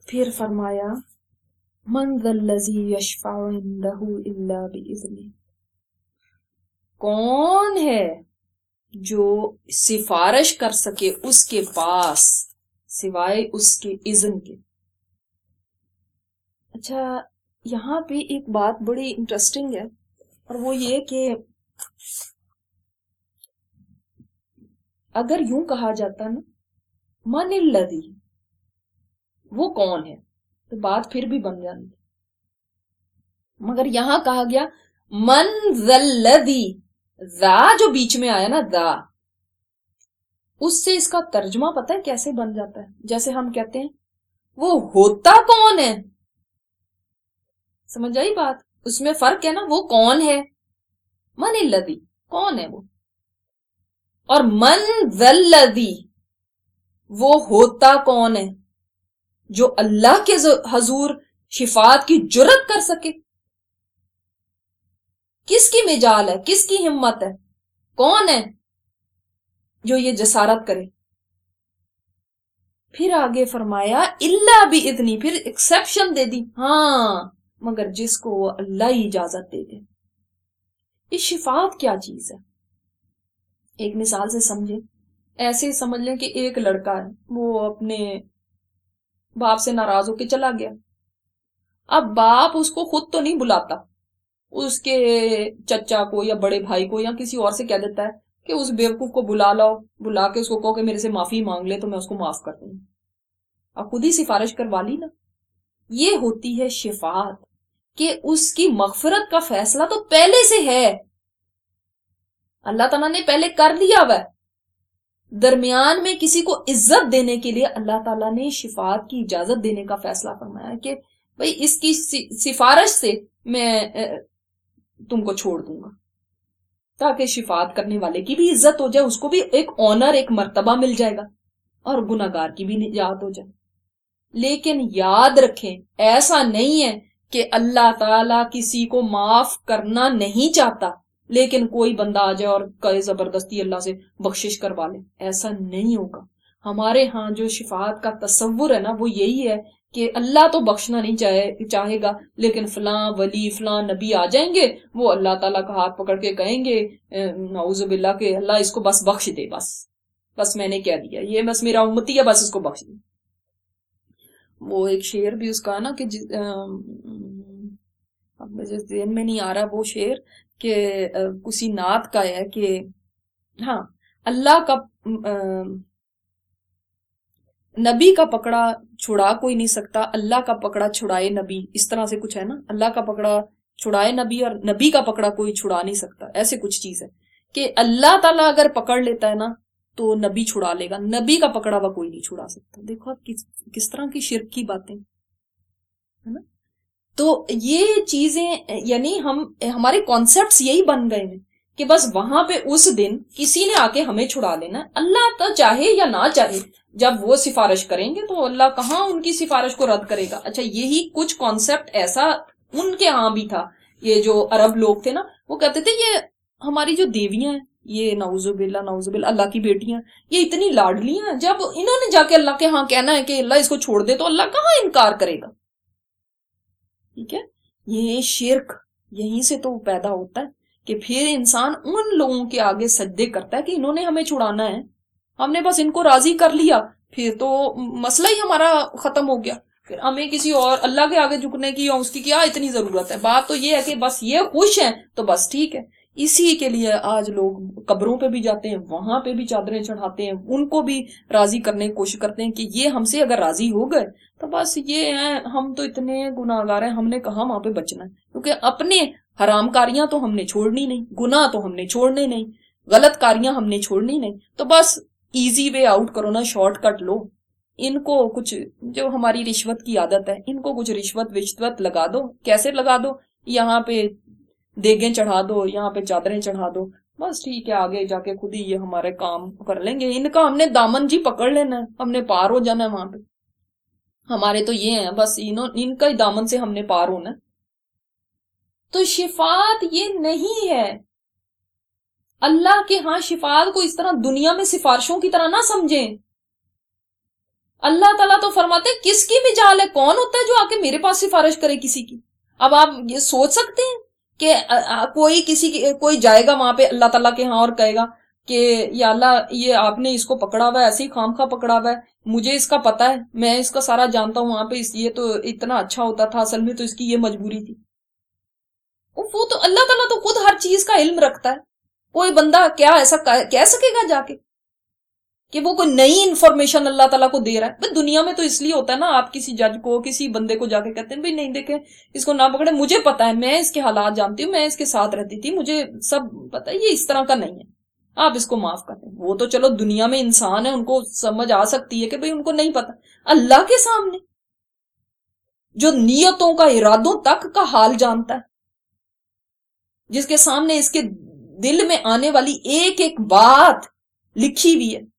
پھر فرمایا من ذا الذی یشفع عنده الا باذنہ، کون ہے جو سفارش کر سکے اس کے پاس سوائے اس کے اذن کے۔ اچھا یہاں پہ ایک بات بڑی انٹرسٹنگ ہے، اور وہ یہ کہ اگر یوں کہا جاتا نا من الذی، وہ کون ہے، تو بات پھر بھی بن جاتی، مگر یہاں کہا گیا من ذا الذی، ذا جو بیچ میں آیا نا ذا، اس سے اس کا ترجمہ پتہ ہے کیسے بن جاتا ہے؟ جیسے ہم کہتے ہیں وہ ہوتا کون ہے، سمجھ آئی بات؟ اس میں فرق ہے نا، وہ کون ہے، من الذی کون ہے وہ، اور من ذا الذی وہ ہوتا کون ہے جو اللہ کے حضور شفاعت کی جرات کر سکے۔ کس کی مجال ہے، کس کی ہمت ہے، کون ہے جو یہ جسارت کرے؟ پھر آگے فرمایا الا باذنی، پھر ایکسیپشن دے دی، ہاں مگر جس کو وہ اللہ ہی اجازت دے دے۔ یہ شفاعت کیا چیز ہے؟ ایک مثال سے سمجھیں، ایسے سمجھ لیں کہ ایک لڑکا ہے، وہ اپنے باپ سے ناراض ہو کے چلا گیا، اب باپ اس کو خود تو نہیں بلاتا، اس کے چچا کو یا بڑے بھائی کو یا کسی اور سے کہہ دیتا ہے کہ اس بیوقوف کو بلا لاؤ، بلا کے اس کو کہو کہ میرے سے معافی مانگ لے تو میں اس کو معاف کر دوں، اب خود ہی سفارش کروا لی نا۔ یہ ہوتی ہے شفاعت، کہ اس کی مغفرت کا فیصلہ تو پہلے سے ہے، اللہ تعالیٰ نے پہلے کر لیا ہوا ہے، درمیان میں کسی کو عزت دینے کے لیے اللہ تعالیٰ نے شفاعت کی اجازت دینے کا فیصلہ فرمایا کہ بھئی اس کی سفارش سے میں تم کو چھوڑ دوں گا، تاکہ شفاعت کرنے والے کی بھی عزت ہو جائے، اس کو بھی ایک آنر، ایک مرتبہ مل جائے گا، اور گناہگار کی بھی نجات ہو جائے۔ لیکن یاد رکھیں ایسا نہیں ہے کہ اللہ تعالیٰ کسی کو معاف کرنا نہیں چاہتا لیکن کوئی بندہ آ جائے اور کہے زبردستی اللہ سے بخشش کروا لے، ایسا نہیں ہوگا۔ ہمارے ہاں جو شفاعت کا تصور ہے نا وہ یہی ہے کہ اللہ تو بخشنا نہیں چاہے گا، لیکن فلاں ولی فلاں نبی آ جائیں گے، وہ اللہ تعالیٰ کا ہاتھ پکڑ کے کہیں گے نعوذ باللہ کہ اللہ اس کو بس بخش دے، بس میں نے کہہ دیا، یہ بس میرا امتی ہے، بس اس کو بخش دے۔ وہ ایک شعر بھی اس کا نا کہ اب مجھے ذہن میں نہیں آ رہا وہ شعر، کہ کسی نعت کا ہے کہ ہاں اللہ کا نبی کا پکڑا چھڑا کوئی نہیں سکتا، اللہ کا پکڑا چھڑائے نبی، اس طرح سے کچھ ہے نا، اللہ کا پکڑا چھڑائے نبی اور نبی کا پکڑا کوئی چھڑا نہیں سکتا، ایسے کچھ چیز ہے کہ اللہ تعالیٰ اگر پکڑ لیتا ہے نا تو نبی چھڑا لے گا، نبی کا پکڑا ہوا کوئی نہیں چھڑا سکتا۔ دیکھو آپ کس طرح کی شرک کی باتیں ہے نا۔ تو یہ چیزیں یعنی ہمارے کانسیپٹس یہی بن گئے ہیں کہ بس وہاں پہ اس دن کسی نے آ کے ہمیں چھڑا لینا، اللہ تو چاہے یا نہ چاہے، جب وہ سفارش کریں گے تو اللہ کہاں ان کی سفارش کو رد کرے گا۔ اچھا یہی کچھ کانسیپٹ ایسا ان کے ہاں بھی تھا، یہ جو عرب لوگ تھے نا وہ کہتے تھے یہ ہماری جو دیویاں ہیں یہ نعوذ باللہ اللہ کی بیٹیاں، یہ اتنی لاڈلی ہیں، جب انہوں نے جا کے اللہ کے ہاں کہنا ہے کہ اللہ اس کو چھوڑ دے تو اللہ کہاں انکار کرے گا۔ ٹھیک ہے، یہ شرک یہیں سے تو پیدا ہوتا ہے کہ پھر انسان ان لوگوں کے آگے سجدے کرتا ہے کہ انہوں نے ہمیں چھڑانا ہے، ہم نے بس ان کو راضی کر لیا، پھر تو مسئلہ ہی ہمارا ختم ہو گیا، پھر ہمیں کسی اور اللہ کے آگے جھکنے کی یا اس کی کیا اتنی ضرورت ہے۔ بات تو یہ ہے کہ بس یہ خوش ہیں تو بس ٹھیک ہے۔ اسی کے لیے آج لوگ قبروں پہ بھی جاتے ہیں، وہاں پہ بھی چادریں چڑھاتے ہیں، ان کو بھی راضی کرنے کی کوشش کرتے ہیں کہ یہ ہم سے اگر راضی ہو گئے تو بس یہ ہیں، ہم تو اتنے گناہگار ہیں، ہم نے کہاں وہاں پہ بچنا ہے، کیونکہ اپنے حرام کاریاں تو ہم نے چھوڑنی نہیں، گناہ تو ہم نے چھوڑنے نہیں، غلط کاریاں ہم نے چھوڑنی نہیں، تو بس ایزی وے آؤٹ کرو نا، شارٹ کٹ لو۔ ان کو کچھ جو ہماری رشوت کی عادت ہے، ان کو کچھ رشوت لگا دو، کیسے لگا دو، یہاں پہ دیگیں چڑھا دو، یہاں پہ چادریں چڑھا دو، بس ٹھیک ہے، آگے جا کے خود ہی یہ ہمارے کام کر لیں گے، ان کا ہم نے دامن جی پکڑ لینا ہے، ہم نے پار ہو جانا ہے وہاں پہ، ہمارے تو یہ ہیں بس ان کا ہی دامن سے ہم نے پار ہونا ہے۔ تو شفاعت یہ نہیں ہے، اللہ کے ہاں شفاعت کو اس طرح دنیا میں سفارشوں کی طرح نہ سمجھیں، اللہ تعالیٰ تو فرماتے ہیں کس کی مجال ہے، کون ہوتا ہے جو آ کے میرے پاس سفارش کرے کسی کی؟ اب آپ یہ سوچ سکتے ہیں کہ کوئی جائے گا وہاں پہ اللہ تعالیٰ کے ہاں اور کہے گا کہ یا اللہ یہ آپ نے اس کو پکڑا ہوا ہے، ایسے ہی خام خواہ پکڑا ہوا ہے، مجھے اس کا پتا ہے، میں اس کا سارا جانتا ہوں، وہاں پہ یہ تو اتنا اچھا ہوتا تھا، اصل میں تو اس کی یہ مجبوری تھی۔ وہ تو اللہ تعالیٰ تو خود ہر چیز کا علم رکھتا ہے، کوئی بندہ کیا ایسا کہہ سکے گا جا کے کہ وہ کوئی نئی انفارمیشن اللہ تعالیٰ کو دے رہا ہے؟ بھائی دنیا میں تو اس لیے ہوتا ہے نا، آپ کسی جج کو، کسی بندے کو جا کے کہتے ہیں بھائی نہیں دیکھیں اس کو نہ پکڑے، مجھے پتا ہے، میں اس کے حالات جانتی ہوں، میں اس کے ساتھ رہتی تھی، مجھے سب پتا ہے، یہ اس طرح کا نہیں ہے، آپ اس کو معاف کر دیں۔ وہ تو چلو دنیا میں انسان ہے، ان کو سمجھ آ سکتی ہے کہ بھائی ان کو نہیں پتا۔ اللہ کے سامنے جو نیتوں کا، ارادوں تک کا حال جانتا ہے، جس کے سامنے اس کے دل میں آنے والی ایک ایک بات لکھی ہوئی ہے،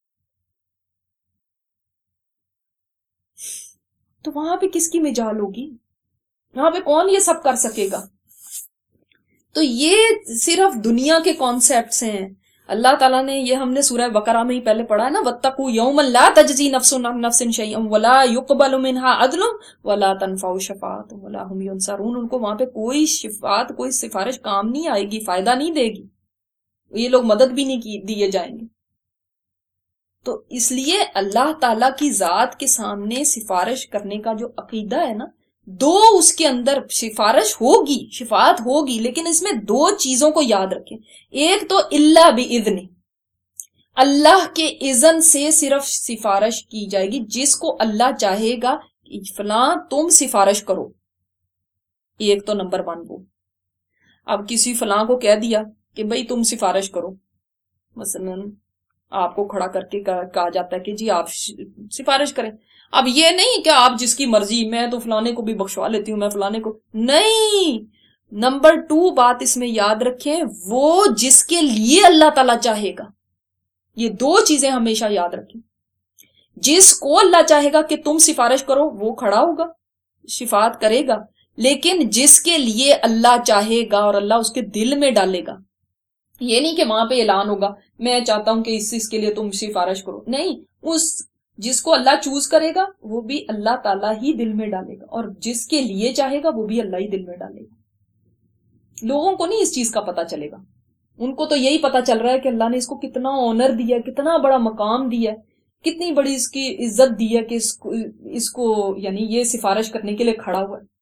تو وہاں پہ کس کی مجال ہوگی؟ وہاں پہ کون یہ سب کر سکے گا؟ تو یہ صرف دنیا کے کانسیپٹس ہیں۔ اللہ تعالیٰ نے یہ، ہم نے سورہ بقرہ میں ہی پہلے پڑھا ہے نا، وَاتَّقُوا يَوْمًا لَا تَجْزِي نَفْسٌ عَن نَفْسٍ شَيْئًا وَلَا يُقْبَلُ مِنْهَا عَدْلٌ وَلَا تَنْفَعُ شَفَاعَةٌ وَلَا هُمْ يُنصَرُونَ۔ ان کو وہاں پہ کوئی شفاعت، کوئی سفارش کام نہیں آئے گی، فائدہ نہیں دے گی، یہ لوگ مدد بھی نہیں دیے جائیں گے۔ تو اس لیے اللہ تعالیٰ کی ذات کے سامنے سفارش کرنے کا جو عقیدہ ہے نا، دو اس کے اندر سفارش ہوگی، شفاعت ہوگی، لیکن اس میں دو چیزوں کو یاد رکھیں۔ ایک تو اللہ بِإِذْنِ، اللہ کے اذن سے صرف سفارش کی جائے گی، جس کو اللہ چاہے گا کہ فلاں تم سفارش کرو، ایک تو نمبر 1 وہ۔ اب کسی فلاں کو کہہ دیا کہ بھئی تم سفارش کرو، مثلا آپ کو کھڑا کر کے کہا جاتا ہے کہ جی آپ سفارش کریں، اب یہ نہیں کہ آپ جس کی مرضی، میں تو فلانے کو بھی بخشوا لیتی ہوں، میں فلانے کو نہیں۔ نمبر 2 بات اس میں یاد رکھیں، وہ جس کے لیے اللہ تعالیٰ چاہے گا، یہ دو چیزیں ہمیشہ یاد رکھیں۔ جس کو اللہ چاہے گا کہ تم سفارش کرو وہ کھڑا ہوگا، شفاعت کرے گا، لیکن جس کے لیے اللہ چاہے گا اور اللہ اس کے دل میں ڈالے گا، یہ نہیں کہ وہاں پہ اعلان ہوگا میں چاہتا ہوں کہ اس کے لیے تم سفارش کرو، نہیں، اس جس کو اللہ چوز کرے گا وہ بھی اللہ تعالیٰ ہی دل میں ڈالے گا، اور جس کے لیے چاہے گا وہ بھی اللہ ہی دل میں ڈالے گا۔ لوگوں کو نہیں اس چیز کا پتہ چلے گا، ان کو تو یہی پتہ چل رہا ہے کہ اللہ نے اس کو کتنا آنر دیا ہے، کتنا بڑا مقام دیا ہے، کتنی بڑی اس کی عزت دی ہے کہ اس کو یعنی یہ سفارش کرنے کے لیے کھڑا ہوا ہے۔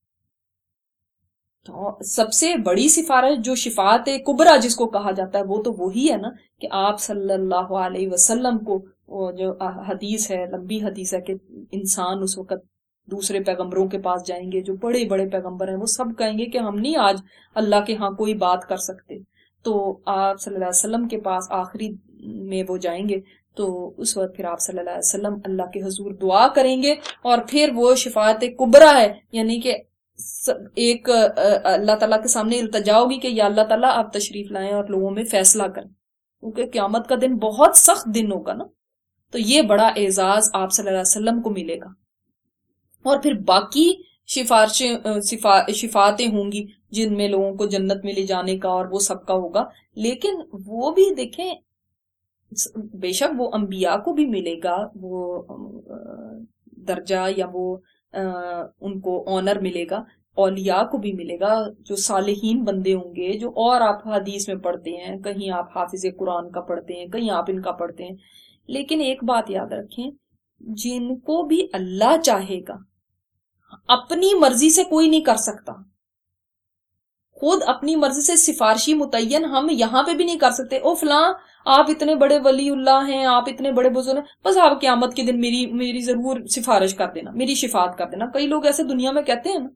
تو سب سے بڑی سفارش جو شفاعت کبریٰ جس کو کہا جاتا ہے، وہ تو وہی ہے نا کہ آپ صلی اللہ علیہ وسلم کو، جو حدیث ہے، لمبی حدیث ہے، کہ انسان اس وقت دوسرے پیغمبروں کے پاس جائیں گے، جو بڑے بڑے پیغمبر ہیں، وہ سب کہیں گے کہ ہم نہیں آج اللہ کے ہاں کوئی بات کر سکتے، تو آپ صلی اللہ علیہ وسلم کے پاس آخری میں وہ جائیں گے، تو اس وقت پھر آپ صلی اللہ علیہ وسلم اللہ کے حضور دعا کریں گے، اور پھر وہ شفاعت کبریٰ ہے، یعنی کہ ایک اللہ تعالیٰ کے سامنے التجا ہوگی کہ یا اللہ تعالیٰ آپ تشریف لائیں اور لوگوں میں فیصلہ کریں، کیونکہ قیامت کا دن بہت سخت دن ہوگا نا، تو یہ بڑا اعزاز آپ صلی اللہ علیہ وسلم کو ملے گا۔ اور پھر باقی شفاعتیں ہوں گی جن میں لوگوں کو جنت میں لے جانے کا اور وہ سب کا ہوگا، لیکن وہ بھی دیکھیں، بے شک وہ انبیاء کو بھی ملے گا وہ درجہ، یا وہ ان کو آنر ملے گا، اولیاء کو بھی ملے گا، جو صالحین بندے ہوں گے، جو اور آپ حدیث میں پڑھتے ہیں، کہیں آپ حافظ قرآن کا پڑھتے ہیں، کہیں آپ ان کا پڑھتے ہیں، لیکن ایک بات یاد رکھیں، جن کو بھی اللہ چاہے گا، اپنی مرضی سے کوئی نہیں کر سکتا، خود اپنی مرضی سے سفارشی متعین ہم یہاں پہ بھی نہیں کر سکتے، او فلاں آپ اتنے بڑے ولی اللہ ہیں، آپ اتنے بڑے بزرگ ہیں، بس آپ قیامت کے دن میری ضرور سفارش کر دینا، میری شفاعت کر دینا۔ کئی لوگ ایسے دنیا میں کہتے ہیں نا،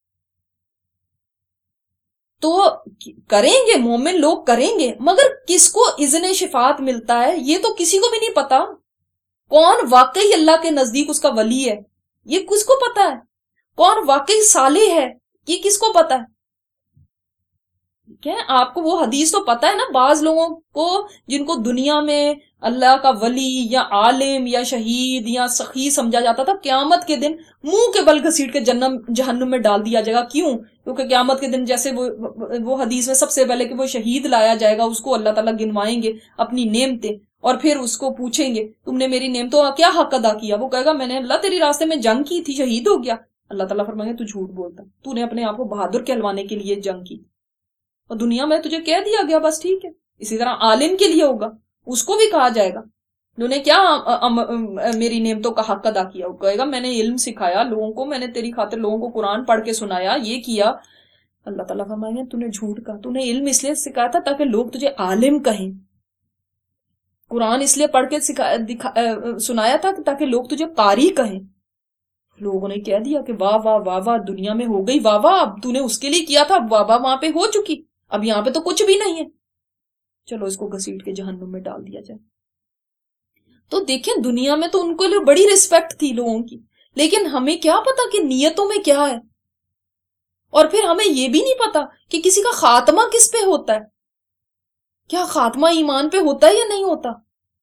تو کریں گے، مومن لوگ کریں گے، مگر کس کو اذن شفاعت ملتا ہے یہ تو کسی کو بھی نہیں پتا، کون واقعی اللہ کے نزدیک اس کا ولی ہے یہ کس کو پتا ہے، کون واقعی صالح ہے یہ کس کو پتا ہے؟ آپ کو وہ حدیث تو پتا ہے نا، بعض لوگوں کو جن کو دنیا میں اللہ کا ولی یا عالم یا شہید یا سخی سمجھا جاتا تھا، قیامت کے دن منہ کے بل گھسیٹ کے جہنم میں ڈال دیا جائے گا۔ کیوں؟ کیونکہ قیامت کے دن جیسے وہ حدیث میں سب سے پہلے کہ وہ شہید لایا جائے گا، اس کو اللہ تعالیٰ گنوائیں گے اپنی نعمتیں، اور پھر اس کو پوچھیں گے تم نے میری نعمتوں کا کیا حق ادا کیا، وہ کہے گا میں نے اللہ تیری راستے میں جنگ کی تھی، شہید ہو گیا۔ اللہ تعالیٰ فرمائیں گے تو جھوٹ بولتا، تو نے اپنے آپ کو بہادر کہلوانے کے لیے جنگ کی اور دنیا میں تجھے کہہ دیا گیا بس ٹھیک ہے۔ اسی طرح عالم کے لیے ہوگا، اس کو بھی کہا جائے گا انہوں نے کیا میری نعمتوں کا حق ادا کیا، وہ کہے گا میں نے علم سکھایا لوگوں کو، میں نے تیری خاطر لوگوں کو قرآن پڑھ کے سنایا، یہ کیا۔ اللہ تعالیٰ فرمائیں گے تو نے جھوٹ کہا، تو نے علم اس لیے سکھایا تھا تاکہ لوگ تجھے عالم کہیں، قرآن اس لیے پڑھ کے سنایا تھا تاکہ لوگ تجھے قاری کہیں۔ لوگوں نے کہہ دیا کہ واہ واہ واہ واہ، دنیا میں ہو گئی واہ واہ، اب تو نے اس کے لیے کیا تھا، واہ واہ وہاں پہ ہو چکی، اب یہاں پہ تو کچھ بھی نہیں ہے، چلو اس کو گھسیٹ کے جہنم میں ڈال دیا جائے۔ تو دیکھیں دنیا میں تو ان کو لیے بڑی رسپیکٹ تھی لوگوں کی، لیکن ہمیں کیا پتا کہ نیتوں میں کیا ہے، اور پھر ہمیں یہ بھی نہیں پتا کہ کسی کا خاتمہ کس پہ ہوتا ہے، کیا خاتمہ ایمان پہ ہوتا ہے یا نہیں ہوتا۔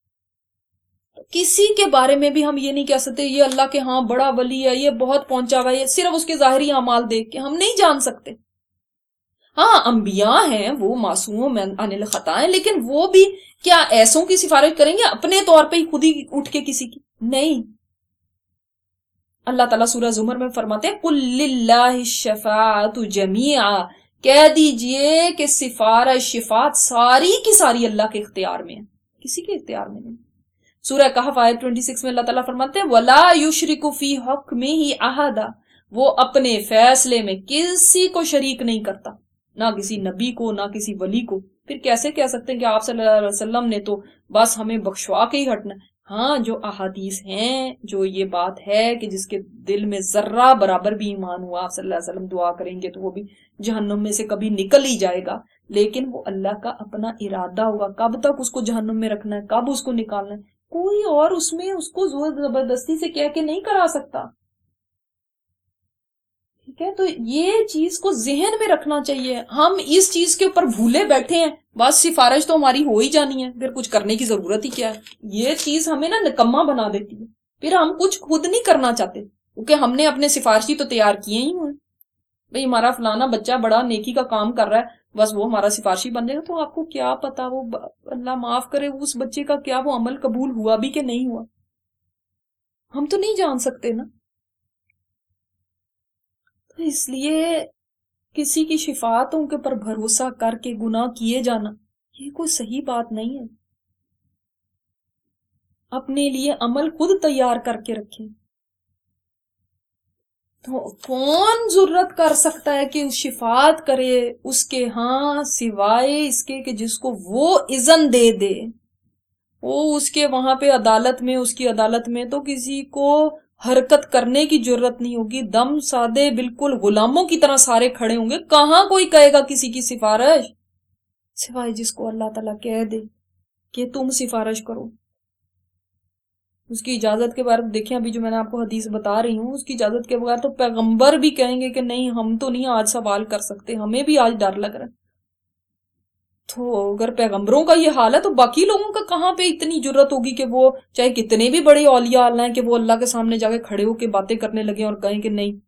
کسی کے بارے میں بھی ہم یہ نہیں کہہ سکتے یہ اللہ کے ہاں بڑا ولی ہے، یہ بہت پہنچا ہوا ہے، صرف اس کے ظاہری اعمال دیکھ کے ہم نہیں جان سکتے۔ ہاں انبیاء ہیں وہ معصوم عن الخطا ہیں، لیکن وہ بھی کیا ایسوں کی سفارش کریں گے اپنے طور پہ ہی خود ہی اٹھ کے کسی کی؟ نہیں۔ اللہ تعالیٰ سورہ زمر میں فرماتے ہیں قُلْ لِلَّهِ الشَّفَاعَةُ جَمِيعًا، کہہ دیجئے کہ سفارش شفاعت ساری کی ساری اللہ کے اختیار میں ہے، کسی کے اختیار میں نہیں۔ سورہ کہف آیت 26 میں اللہ تعالیٰ فرماتے ہیں وَلَا يُشْرِكُ فِي حُكْمِهِ أَحَدًا، وہ اپنے فیصلے میں کسی کو شریک نہیں کرتا، نہ کسی نبی کو نہ کسی ولی کو۔ پھر کیسے کہہ سکتے ہیں کہ آپ صلی اللہ علیہ وسلم نے تو بس ہمیں بخشوا کے ہی ہٹنا؟ ہاں جو احادیث ہیں، جو یہ بات ہے کہ جس کے دل میں ذرہ برابر بھی ایمان ہوا، آپ صلی اللہ علیہ وسلم دعا کریں گے تو وہ بھی جہنم میں سے کبھی نکل ہی جائے گا، لیکن وہ اللہ کا اپنا ارادہ ہوگا کب تک اس کو جہنم میں رکھنا ہے، کب اس کو نکالنا ہے، کوئی اور اس میں اس کو زور زبردستی سے کہہ کے نہیں کرا سکتا۔ ٹھیک ہے، تو یہ چیز کو ذہن میں رکھنا چاہیے۔ ہم اس چیز کے اوپر بھولے بیٹھے ہیں، بس سفارش تو ہماری ہو ہی جانی ہے، پھر کچھ کرنے کی ضرورت ہی کیا ہے۔ یہ چیز ہمیں نا نکما بنا دیتی ہے، پھر ہم کچھ خود نہیں کرنا چاہتے کیونکہ ہم نے اپنے سفارشی تو تیار کیے ہی ہوئے، بھئی ہمارا فلانا بچہ بڑا نیکی کا کام کر رہا ہے، بس وہ ہمارا سفارشی بن جائے گا۔ تو آپ کو کیا پتا وہ اللہ معاف کرے اس بچے کا کیا وہ عمل قبول ہوا بھی کہ نہیں ہوا، ہم تو نہیں جان سکتے نا۔ تو اس لیے کسی کی شفاعتوں کے پر بھروسہ کر کے گناہ کیے جانا یہ کوئی صحیح بات نہیں ہے۔ اپنے لیے عمل خود تیار کر کے رکھیں۔ تو کون ضرورت کر سکتا ہے کہ شفاعت کرے اس کے ہاں سوائے اس کے کہ جس کو وہ اذن دے دے۔ وہ اس کے وہاں پہ عدالت میں، اس کی عدالت میں تو کسی کو حرکت کرنے کی ضرورت نہیں ہوگی، دم سادے بالکل غلاموں کی طرح سارے کھڑے ہوں گے۔ کہاں کوئی کہے گا کسی کی سفارش، سوائے جس کو اللہ تعالیٰ کہہ دے کہ تم سفارش کرو۔ اس کی اجازت کے بارے میں دیکھیں، ابھی جو میں نے آپ کو حدیث بتا رہی ہوں، اس کی اجازت کے بغیر تو پیغمبر بھی کہیں گے کہ نہیں ہم تو نہیں آج سوال کر سکتے، ہمیں بھی آج ڈر لگ رہا ہے۔ تو اگر پیغمبروں کا یہ حال ہے تو باقی لوگوں کا کہاں پہ اتنی جرت ہوگی کہ وہ چاہے کتنے بھی بڑے اولیاء اللہ ہیں کہ وہ اللہ کے سامنے جا کے کھڑے ہو کے باتیں کرنے لگے اور کہیں کہ نہیں۔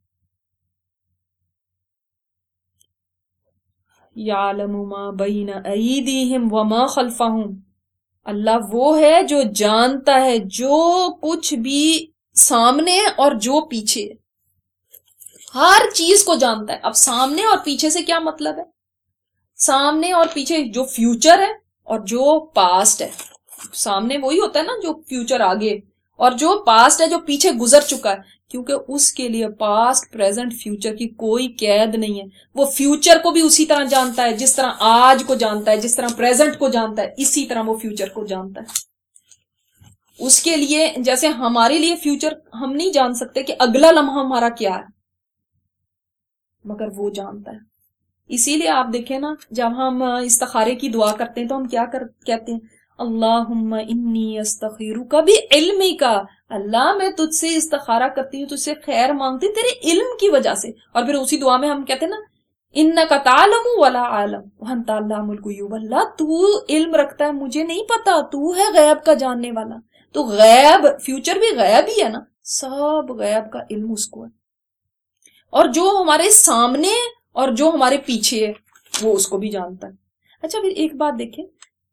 یعلم ما بین ایدیہم وما خلفہم، اللہ وہ ہے جو جانتا ہے جو کچھ بھی سامنے اور جو پیچھے، ہر چیز کو جانتا ہے۔ اب سامنے اور پیچھے سے کیا مطلب ہے؟ سامنے اور پیچھے جو فیوچر ہے اور جو پاسٹ ہے۔ سامنے وہی ہوتا ہے نا جو فیوچر آگے، اور جو پاسٹ ہے جو پیچھے گزر چکا ہے، کیونکہ اس کے لیے پاسٹ پریزنٹ فیوچر کی کوئی قید نہیں ہے۔ وہ فیوچر کو بھی اسی طرح جانتا ہے جس طرح آج کو جانتا ہے، جس طرح پریزنٹ کو جانتا ہے، اسی طرح وہ فیوچر کو جانتا ہے۔ اس کے لیے جیسے ہمارے لیے فیوچر ہم نہیں جان سکتے کہ اگلا لمحہ ہمارا کیا ہے، مگر وہ جانتا ہے۔ اسی لیے آپ دیکھیں نا جب ہم استخارے کی دعا کرتے ہیں تو ہم کیا کہتے ہیں؟ اللہم انی استخیرک بعلمک، اللہ میں تجھ سے استخارہ کرتی ہوں، تجھ سے خیر مانگتی تیرے علم کی وجہ سے۔ اور پھر اسی دعا میں ہم کہتے ہیں نا انک تعلم ولا اعلم وانت علام الغیوب، اللہ تو علم رکھتا ہے مجھے نہیں پتا، تو ہے غیب کا جاننے والا۔ تو غیب فیوچر بھی غیب ہی ہے نا، سب غیب کا علم اس کو ہے، اور جو ہمارے سامنے اور جو ہمارے پیچھے ہے وہ اس کو بھی جانتا ہے۔ اچھا پھر ایک بات دیکھیں،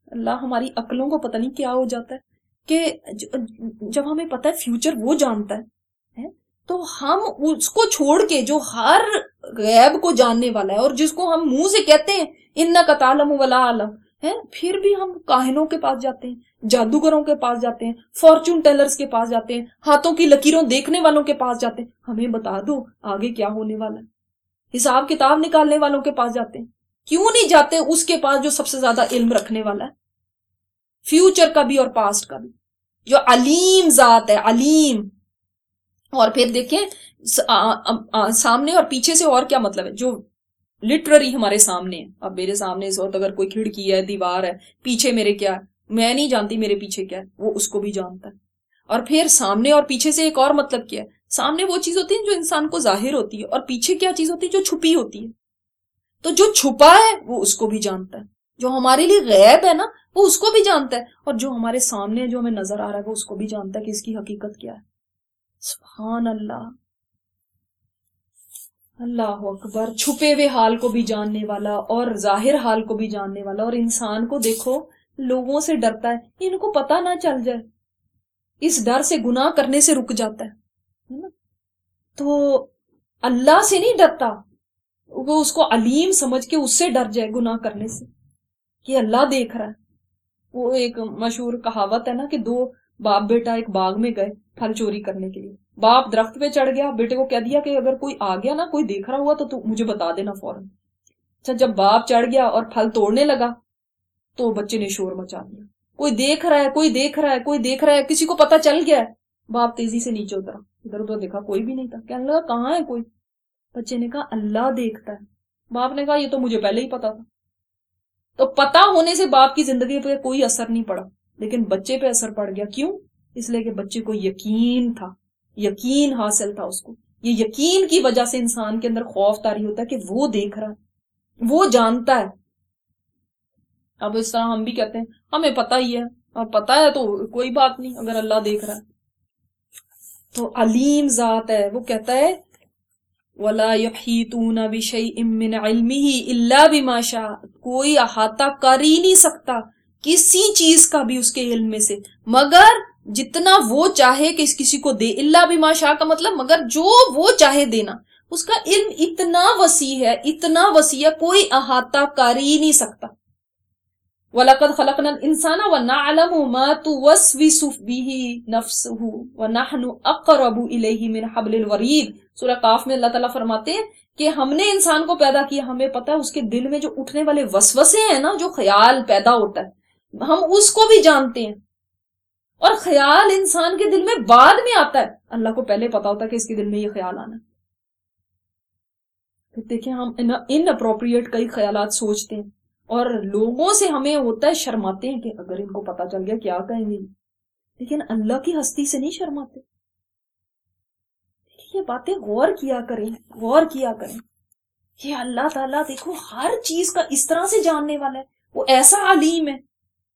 اللہ ہماری عقلوں کو پتہ نہیں کیا ہو جاتا ہے کہ جب ہمیں پتہ ہے فیوچر وہ جانتا ہے تو ہم اس کو چھوڑ کے جو ہر غیب کو جاننے والا ہے اور جس کو ہم منہ سے کہتے ہیں انک تعلم ولا اعلم ہے، پھر بھی ہم کاہنوں کے پاس جاتے ہیں، جادوگروں کے پاس جاتے ہیں، فارچون ٹیلرز کے پاس جاتے ہیں، ہاتھوں کی لکیروں دیکھنے والوں کے پاس جاتے ہیں، ہمیں بتا دو آگے کیا ہونے والا ہے، حساب کتاب نکالنے والوں کے پاس جاتے ہیں، کیوں نہیں جاتے اس کے پاس جو سب سے زیادہ علم رکھنے والا ہے فیوچر کا بھی اور پاسٹ کا بھی، جو علیم ذات ہے، علیم۔ اور پھر دیکھیں سامنے اور پیچھے سے اور کیا مطلب ہے، جو لٹرری ہمارے سامنے ہے، اب میرے سامنے اس وقت اگر کوئی کھڑکی ہے، دیوار ہے، پیچھے میرے کیا ہے، میں نہیں جانتی میرے پیچھے کیا ہے، وہ اس کو بھی جانتا ہے۔ اور پھر سامنے اور پیچھے سے ایک اور مطلب کیا ہے، سامنے وہ چیز ہوتی ہے جو انسان کو ظاہر ہوتی ہے، اور پیچھے کیا چیز ہوتی ہے جو چھپی ہوتی ہے، تو جو چھپا ہے وہ اس کو بھی جانتا ہے، جو ہمارے لیے غیب ہے نا وہ اس کو بھی جانتا ہے، اور جو ہمارے سامنے ہے جو ہمیں نظر آ رہا ہے وہ اس کو بھی جانتا ہے کہ اس کی حقیقت کیا ہے۔ سبحان اللہ، اللہ اکبر، چھپے ہوئے حال کو بھی جاننے والا اور ظاہر حال کو بھی جاننے والا۔ اور انسان کو دیکھو لوگوں سے ڈرتا ہے، ان کو پتہ نہ چل جائے، اس ڈر سے گناہ کرنے سے رک جاتا ہے۔ تو اللہ سے نہیں ڈرتا، وہ اس کو علیم سمجھ کے اس سے ڈر جائے گناہ کرنے سے کہ اللہ دیکھ رہا ہے۔ وہ ایک مشہور کہاوت ہے نا کہ دو باپ بیٹا ایک باغ میں گئے پھل چوری کرنے کے لیے، باپ درخت پہ چڑھ گیا، بیٹے کو کہہ دیا کہ اگر کوئی آ گیا نا، کوئی دیکھ رہا ہوا تو مجھے بتا دینا فوراً۔ اچھا، جب باپ چڑھ گیا اور پھل توڑنے لگا تو بچے نے شور مچا دیا، کوئی دیکھ رہا ہے، کوئی دیکھ رہا ہے، کوئی دیکھ رہا ہے، کسی کو پتا چل گیا ہے۔ باپ تیزی سے نیچے اترا، ادھر ادھر دیکھا، کوئی بھی نہیں تھا، کہنے لگا کہاں ہے کوئی؟ بچے نے کہا اللہ دیکھتا ہے۔ باپ نے کہا یہ تو مجھے پہلے ہی پتا تھا۔ تو پتا ہونے سے باپ کی زندگی پہ کوئی اثر نہیں پڑا، لیکن بچے پہ اثر پڑ گیا۔ کیوں؟ اس لیے کہ بچے کو یقین تھا، یقین حاصل تھا اس کو۔ یہ یقین کی وجہ سے انسان کے اندر خوف طاری ہوتا ہے کہ وہ دیکھ رہا ہے، وہ جانتا ہے۔ اب اس طرح ہم بھی کہتے ہیں ہمیں پتا ہی ہے، اور پتا ہے تو کوئی بات نہیں اگر اللہ دیکھ رہا ہے۔ تو علیم ذات ہے، وہ کہتا ہے وَلَا يَحِيطُونَ بِشَيْءٍ مِّنْ عِلْمِهِ إِلَّا بِمَا شَاءَ، کوئی احاطہ کر ہی نہیں سکتا کسی چیز کا بھی اس کے علم میں سے مگر جتنا وہ چاہے کہ کسی کو دے۔ الا بما شاء کا مطلب مگر جو وہ چاہے دینا، اس کا علم اتنا وسیع ہے، اتنا وسیع ہے، کوئی احاطہ کر ہی نہیں سکتا۔ وَلَقَدْ خَلَقْنَا الْإِنسَانَ وَنَعْلَمُ مَا تُوَسْوِسُ بِهِ نَفْسُهُ وَنَحْنُ أَقْرَبُ إِلَيْهِ مِنْ حَبْلِ الْوَرِيدِ۔ سورہ قاف میں اللہ تعالیٰ فرماتے ہیں کہ ہم نے انسان کو پیدا کیا، ہمیں پتہ ہے اس کے دل میں جو اٹھنے والے وسوسے ہیں نا، جو خیال پیدا ہوتا ہے، ہم اس کو بھی جانتے ہیں۔ اور خیال انسان کے دل میں بعد میں آتا ہے، اللہ کو پہلے پتا ہوتا ہے کہ اس کے دل میں یہ خیال آنا ہے۔ پھر دیکھیں ہم ان اپروپریٹ کئی خیالات سوچتے ہیں، اور لوگوں سے ہمیں ہوتا ہے شرماتے ہیں کہ اگر ان کو پتا چل گیا کیا کہیں گے، لیکن اللہ کی ہستی سے نہیں شرماتے۔ یہ باتیں غور کیا کریں، غور کیا کریں کہ اللہ تعالیٰ دیکھو ہر چیز کا اس طرح سے جاننے والا ہے، وہ ایسا علیم ہے۔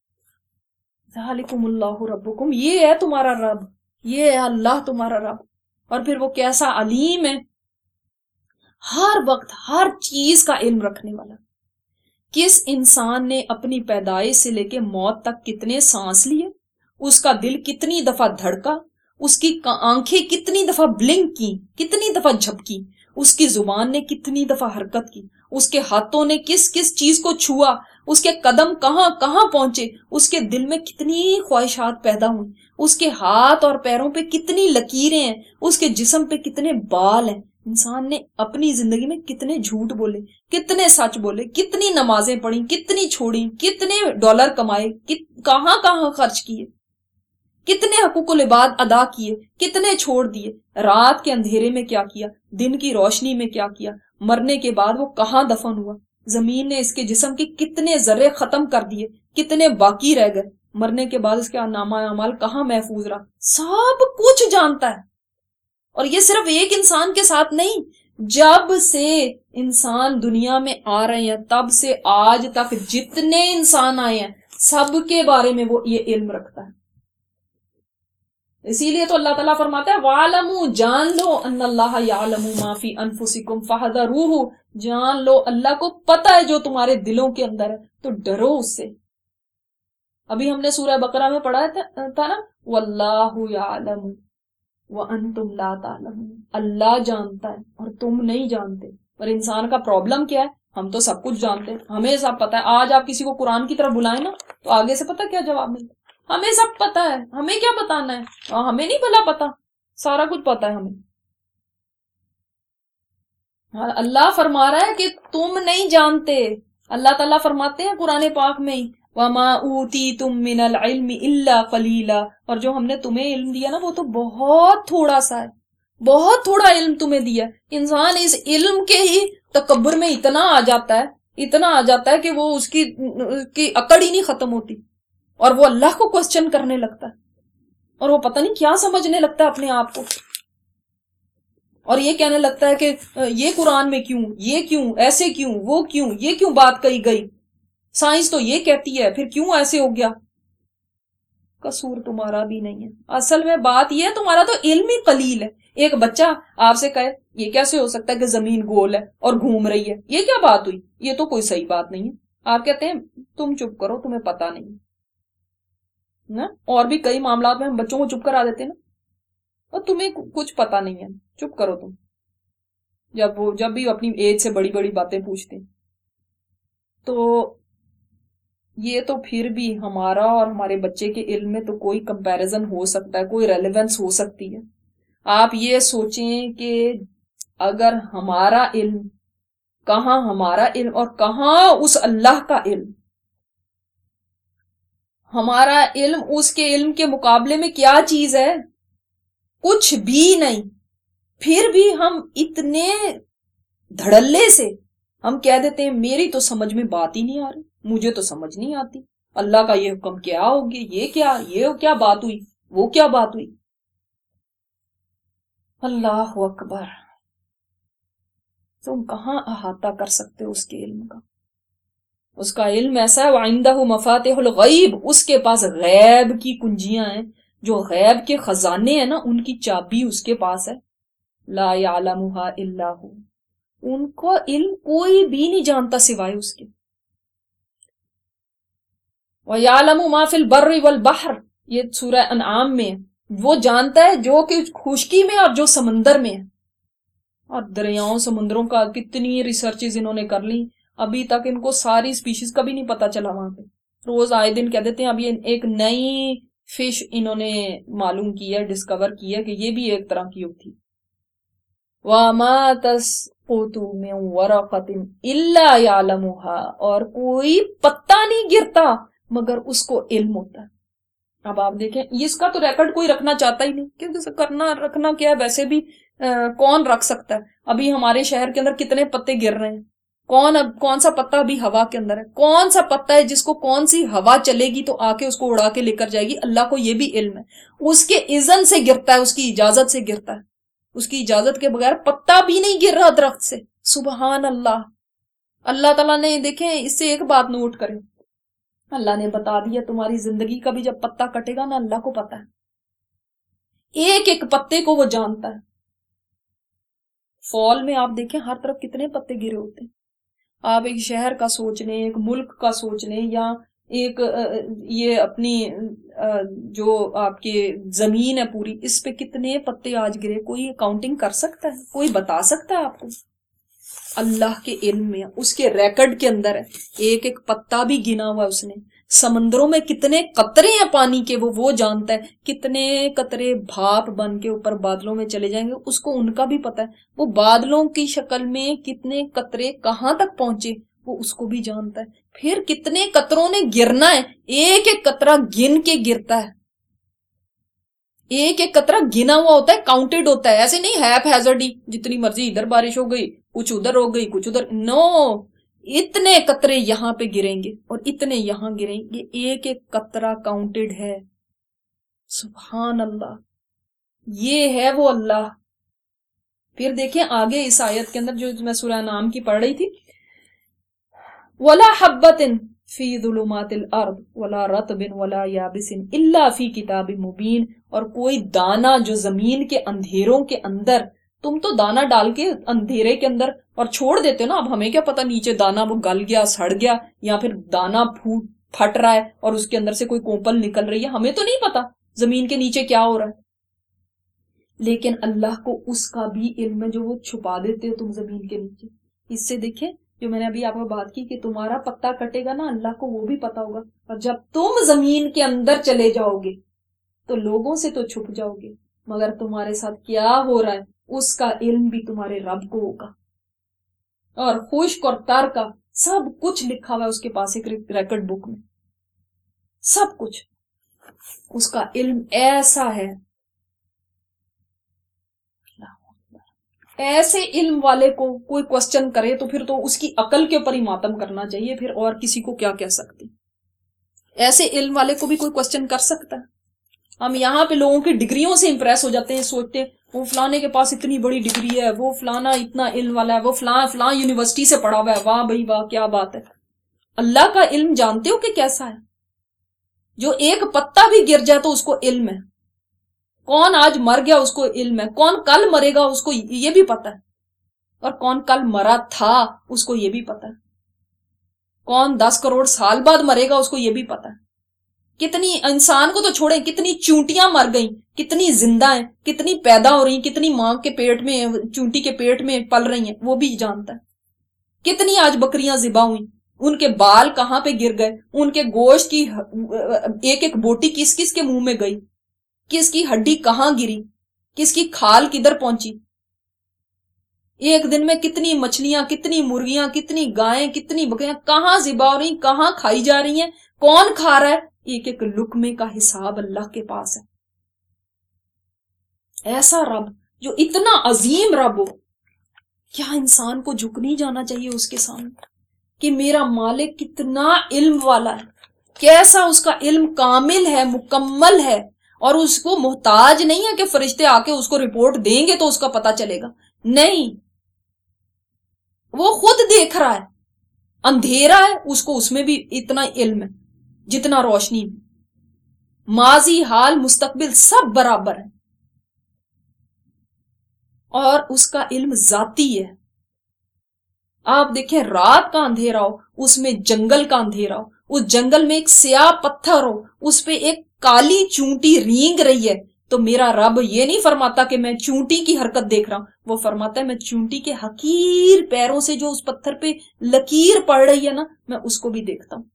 ذالکم اللہ ربکم، یہ ہے تمہارا رب، یہ ہے اللہ تمہارا رب، اور پھر وہ کیسا علیم ہے، ہر وقت ہر چیز کا علم رکھنے والا۔ کس انسان نے اپنی پیدائش سے لے کے موت تک کتنے سانس لیے، اس کا دل کتنی دفعہ دھڑکا، اس کی آنکھیں کتنی دفعہ بلنک کی، کتنی دفعہ جھپکی، اس کی زبان نے کتنی دفعہ حرکت کی، اس کے ہاتھوں نے کس کس چیز کو چھوا، اس کے قدم کہاں کہاں پہنچے، اس کے دل میں کتنی خواہشات پیدا ہوئی، اس کے ہاتھ اور پیروں پہ کتنی لکیریں ہیں، اس کے جسم پہ کتنے بال ہیں۔ انسان نے اپنی زندگی میں کتنے جھوٹ بولے، کتنے سچ بولے، کتنی نمازیں پڑھی، کتنی چھوڑی، کتنے ڈالر کمائے، کہاں کہاں خرچ کیے، کتنے حقوق العباد ادا کیے، کتنے چھوڑ دیے، رات کے اندھیرے میں کیا کیا، دن کی روشنی میں کیا کیا، مرنے کے بعد وہ کہاں دفن ہوا، زمین نے اس کے جسم کے کتنے ذرے ختم کر دیے، کتنے باقی رہ گئے، مرنے کے بعد اس کے نامہ اعمال کہاں محفوظ رہا، سب کچھ جانتا ہے۔ اور یہ صرف ایک انسان کے ساتھ نہیں، جب سے انسان دنیا میں آ رہے ہیں تب سے آج تک جتنے انسان آئے ہیں سب کے بارے میں وہ یہ علم رکھتا ہے۔ اسی لیے تو اللہ تعالیٰ فرماتا ہے وَعَلَمُوا، جان لو، ان اللہ یعلم ما فی انفسکم فاحذروہ، جان لو اللہ کو پتہ ہے جو تمہارے دلوں کے اندر ہے تو ڈرو اس سے۔ ابھی ہم نے سورہ بقرہ میں پڑھا تھا نا، واللہ یعلم وانتم لا تعلمون، اللہ جانتا ہے اور تم نہیں جانتے. اور انسان کا پرابلم کیا ہے، ہم تو سب کچھ جانتے ہیں، ہمیں سب پتا ہے. آج آپ کسی کو قرآن کی طرف بلائیں نا تو آگے سے پتا کیا جواب ملتا ہے، ہمیں سب پتا ہے، ہمیں کیا بتانا ہے، ہمیں نہیں بھلا پتا، سارا کچھ پتا ہے ہمیں. اللہ فرما رہا ہے کہ تم نہیں جانتے. اللہ تعالیٰ فرماتے ہیں قرآن پاک میں ہی، وَمَا أُوتِيتُم مِّنَ الْعِلْمِ إِلَّا قَلِيلًا، اور جو ہم نے تمہیں علم دیا نا وہ تو بہت تھوڑا سا ہے، بہت تھوڑا علم تمہیں دیا. انسان اس علم کے ہی تکبر میں اتنا آ جاتا ہے کہ وہ اس کی عقل ہی نہیں ختم ہوتی، اور وہ اللہ کو کوسچن کرنے لگتا ہے، اور وہ پتہ نہیں کیا سمجھنے لگتا ہے اپنے آپ کو، اور یہ کہنے لگتا ہے کہ یہ قرآن میں کیوں، یہ کیوں، ایسے کیوں، وہ کیوں، یہ کیوں بات کہی گئی، سائنس تو یہ کہتی ہے، پھر کیوں ایسے ہو گیا. قصور تمہارا بھی نہیں ہے، اصل میں بات یہ ہے تمہارا تو علم ہی قلیل ہے. ایک بچہ آپ سے کہے یہ کیسے ہو سکتا ہے کہ زمین گول ہے اور گھوم رہی ہے، یہ کیا بات ہوئی، یہ تو کوئی صحیح بات نہیں ہے. آپ کہتے ہیں تم چپ کرو، تمہیں پتا نہیں نا. اور بھی کئی معاملات میں ہم بچوں کو چپ کرا دیتے ہیں نا، اور تمہیں کچھ پتا نہیں ہے، چپ کرو تم. جب بھی اپنی ایج سے بڑی بڑی باتیں پوچھتے ہیں، تو یہ تو پھر بھی ہمارا اور ہمارے بچے کے علم میں تو کوئی کمپیریزن ہو سکتا ہے، کوئی ریلیونس ہو سکتی ہے. آپ یہ سوچیں کہ اگر ہمارا علم، کہاں ہمارا علم اور کہاں اس اللہ کا علم، ہمارا علم اس کے علم کے مقابلے میں کیا چیز ہے، کچھ بھی نہیں. پھر بھی ہم اتنے دھڑلے سے ہم کہہ دیتے ہیں میری تو سمجھ میں بات ہی نہیں آ رہی، مجھے تو سمجھ نہیں آتی، اللہ کا یہ حکم کیا ہو گیا، یہ کیا بات ہوئی، وہ کیا بات ہوئی. اللہ اکبر. تم کہاں احاطہ کر سکتے ہو اس کے علم کا. اس کا علم ایسا ہے وَعِندَهُ مَفَاتِحُ الْغَيْبِ، اس کے پاس غیب کی کنجیاں ہیں، جو غیب کے خزانے ہیں نا ان کی چابی اس کے پاس ہے. لا يعلمها الا هو، ان کو علم کوئی بھی نہیں جانتا سوائے اس کے. وَيَعْلَمُ مَا فِي الْبَرِّ وَالْبَحْرِ، یہ سورہ انعام میں وہ جانتا ہے جو کہ خشکی میں اور جو سمندر میں ہے. اور دریاؤں سمندروں کا کتنی ریسرچز انہوں نے کر لی، ابھی تک ان کو ساری سپیشیز کا بھی نہیں پتا چلا. وہاں پہ روز آئے دن کہہ دیتے ہیں ابھی ایک نئی فش انہوں نے معلوم کی ہے، ڈسکور کی ہے کہ یہ بھی ایک طرح کی ہوتی. وَمَا تَسْقُطُ مِن وَرَقَةٍ إِلَّا يَعْلَمُهَا، اور کوئی پتا نہیں گرتا مگر اس کو علم ہوتا ہے. اب آپ دیکھیں اس کا تو ریکارڈ کوئی رکھنا چاہتا ہی نہیں، کیونکہ رکھنا کیا ہے، ویسے بھی کون رکھ سکتا ہے. ابھی ہمارے شہر کے اندر کتنے پتے گر رہے ہیں، کون سا پتا ابھی ہوا کے اندر ہے، کون سا پتا ہے جس کو کون سی ہوا چلے گی تو آ کے اس کو اڑا کے لے کر جائے گی. اللہ کو یہ بھی علم ہے، اس کے اذن سے گرتا ہے، اس کی اجازت سے گرتا ہے، اس کی اجازت کے بغیر پتا بھی نہیں گر رہا درخت سے. سبحان اللہ. اللہ تعالیٰ نے دیکھیں اس سے ایک بات نوٹ کریں، اللہ نے بتا دیا تمہاری زندگی کا بھی جب پتا کٹے گا نا اللہ کو پتا ہے، ایک ایک پتے کو وہ جانتا ہے. فال میں آپ دیکھیں ہر طرف کتنے پتے گرے ہوتے ہیں. آپ ایک شہر کا سوچ لیں، ایک ملک کا سوچ لیں، یا ایک یہ اپنی جو آپ کے زمین ہے پوری، اس پہ کتنے پتے آج گرے، کوئی کاؤنٹنگ کر سکتا ہے، کوئی بتا سکتا ہے آپ کو؟ اللہ کے علم میں، اس کے ریکارڈ کے اندر ہے، ایک ایک پتا بھی گنا ہوا اس نے. سمندروں میں کتنے قطرے ہیں پانی کے وہ جانتا ہے، کتنے قطرے بھاپ بن کے اوپر بادلوں میں چلے جائیں گے اس کو ان کا بھی پتا ہے. وہ بادلوں کی شکل میں کتنے قطرے کہاں تک پہنچے وہ اس کو بھی جانتا ہے. پھر کتنے قطروں نے گرنا ہے، ایک ایک قطرہ گن کے گرتا ہے، ایک ایک قطرہ گنا ہوا ہوتا ہے، کاؤنٹڈ ہوتا ہے. ایسے نہیں ہیپ ہیزرڈی جتنی مرضی ادھر بارش ہو گئی، کچھ ادھر ہو گئی، کچھ ادھر. نو، اتنے قطرے یہاں پہ گریں گے اور اتنے یہاں گریں گے، ایک ایک قطرہ کاؤنٹڈ ہے. سبحان اللہ. یہ ہے وہ اللہ. پھر دیکھیں آگے اس آیت کے اندر جو میں سورہ نام کی پڑھ رہی تھی، وَلَا حَبَّةٍ فِي ظُلُمَاتِ الْأَرْضِ وَلَا رَطْبٍ وَلَا يَابِسٍ إِلَّا فِي كِتَابٍ مُبِينٍ، اور کوئی دانہ جو زمین کے اندھیروں کے اندر، تم تو دانہ ڈال کے اندھیرے کے اندر اور چھوڑ دیتے ہو نا، اب ہمیں کیا پتا نیچے دانہ وہ گل گیا، سڑ گیا، یا پھر دانہ پھٹ رہا ہے اور اس کے اندر سے کوئی کوپل نکل رہی ہے، ہمیں تو نہیں پتا زمین کے نیچے کیا ہو رہا ہے، لیکن اللہ کو اس کا بھی علم ہے جو وہ چھپا دیتے ہو تم زمین کے نیچے۔ اس سے دیکھیں جو میں نے ابھی آپ کو بات کی کہ تمہارا پتا کٹے گا نا، اللہ کو وہ بھی پتا ہوگا، اور جب تم زمین کے اندر چلے جاؤ گے تو لوگوں سے تو چھپ جاؤ گے، مگر تمہارے ساتھ کیا ہو رہا ہے اس کا علم بھی تمہارے رب کو ہوگا، اور خشک اور تر کا سب کچھ لکھا ہوا ہے اس کے پاس ایک ریکارڈ بک میں، سب کچھ اس کا علم ایسا ہے۔ ایسے علم والے کو کوئی کوسچن کرے تو پھر تو اس کی عقل کے اوپر ہی ماتم کرنا چاہیے، پھر اور کسی کو کیا کہہ سکتے۔ ایسے علم والے کو بھی کوئی کوسچن کر سکتا ہے؟ ہم یہاں پہ لوگوں کی ڈگریوں سے امپریس ہو جاتے ہیں، سوچتے ہیں وہ فلانے کے پاس اتنی بڑی ڈگری ہے، وہ فلانا اتنا علم والا ہے، وہ فلاں یونیورسٹی سے پڑھا ہوا ہے، واہ بھائی واہ کیا بات ہے۔ اللہ کا علم جانتے ہو کہ کیسا ہے؟ جو ایک پتا بھی گر جائے تو اس کو علم ہے، کون آج مر گیا اس کو علم ہے، کون کل مرے گا اس کو یہ بھی پتا ہے، اور کون کل مرا تھا اس کو یہ بھی پتا ہے، کون 10 کروڑ سال بعد مرے گا اس کو یہ بھی پتا ہے۔ کتنی انسان کو تو چھوڑیں، کتنی چونٹیاں مر گئیں، کتنی زندہ ہیں، کتنی پیدا ہو رہی ہیں، کتنی ماں کے پیٹ میں چونٹی کے پیٹ میں پل رہی ہیں، وہ بھی جانتا ہے۔ کتنی آج بکریاں ذبح ہوئی، ان کے بال کہاں پہ گر گئے، ان کے گوشت کی ایک ایک بوٹی کس کس کے منہ میں گئی، کس کی ہڈی کہاں گری، کس کی کھال کدھر پہنچی۔ ایک دن میں کتنی مچھلیاں، کتنی مرغیاں، کتنی گائیں، کتنی بکریاں کہاں ذبح ہو رہی، کہاں کھائی جا رہی ہیں، کون کھا رہا ہے، ایک ایک لقمے کا حساب اللہ کے پاس ہے۔ ایسا رب جو اتنا عظیم رب ہو، کیا انسان کو جھک نہیں جانا چاہیے اس کے سامنے کہ میرا مالک کتنا علم والا ہے، کیسا اس کا علم کامل ہے، مکمل ہے، اور اس کو محتاج نہیں ہے کہ فرشتے آ کے اس کو رپورٹ دیں گے تو اس کا پتا چلے گا، نہیں، وہ خود دیکھ رہا ہے۔ اندھیرا ہے اس کو اس میں بھی اتنا علم ہے جتنا روشنی میں، ماضی حال مستقبل سب برابر ہے، اور اس کا علم ذاتی ہے۔ آپ دیکھیں رات کا اندھیرا ہو، اس میں جنگل کا اندھیرا ہو، اس جنگل میں ایک سیاہ پتھر ہو، اس پہ ایک کالی چونٹی رینگ رہی ہے، تو میرا رب یہ نہیں فرماتا کہ میں چونٹی کی حرکت دیکھ رہا ہوں، وہ فرماتا ہے میں چونٹی کے حقیر پیروں سے جو اس پتھر پہ لکیر پڑ رہی ہے نا، میں اس کو بھی دیکھتا ہوں۔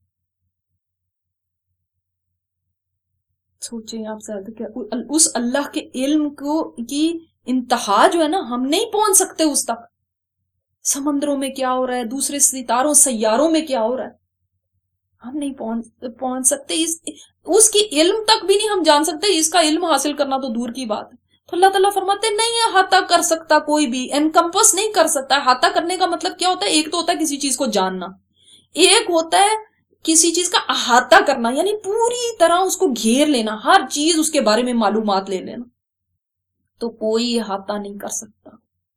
سوچیں آپ سے، اس اللہ کے علم کو کی انتہا جو ہے نا، ہم نہیں پہنچ سکتے اس تک۔ سمندروں میں کیا ہو رہا ہے، دوسرے ستاروں سیاروں میں کیا ہو رہا ہے، ہم نہیں پہنچ سکتے، اس کی علم تک بھی نہیں ہم جان سکتے، اس کا علم حاصل کرنا تو دور کی بات ہے۔ تو اللہ تعالیٰ فرماتے نہیں احاطہ کر سکتا کوئی بھی، انکمپس نہیں کر سکتا۔ احاطہ کرنے کا مطلب کیا ہوتا ہے؟ ایک تو ہوتا ہے کسی چیز کو جاننا، ایک ہوتا ہے کسی چیز کا احاطہ کرنا، یعنی پوری طرح اس کو گھیر لینا، ہر چیز اس کے بارے میں معلومات لے لینا، تو کوئی احاطہ نہیں کر سکتا۔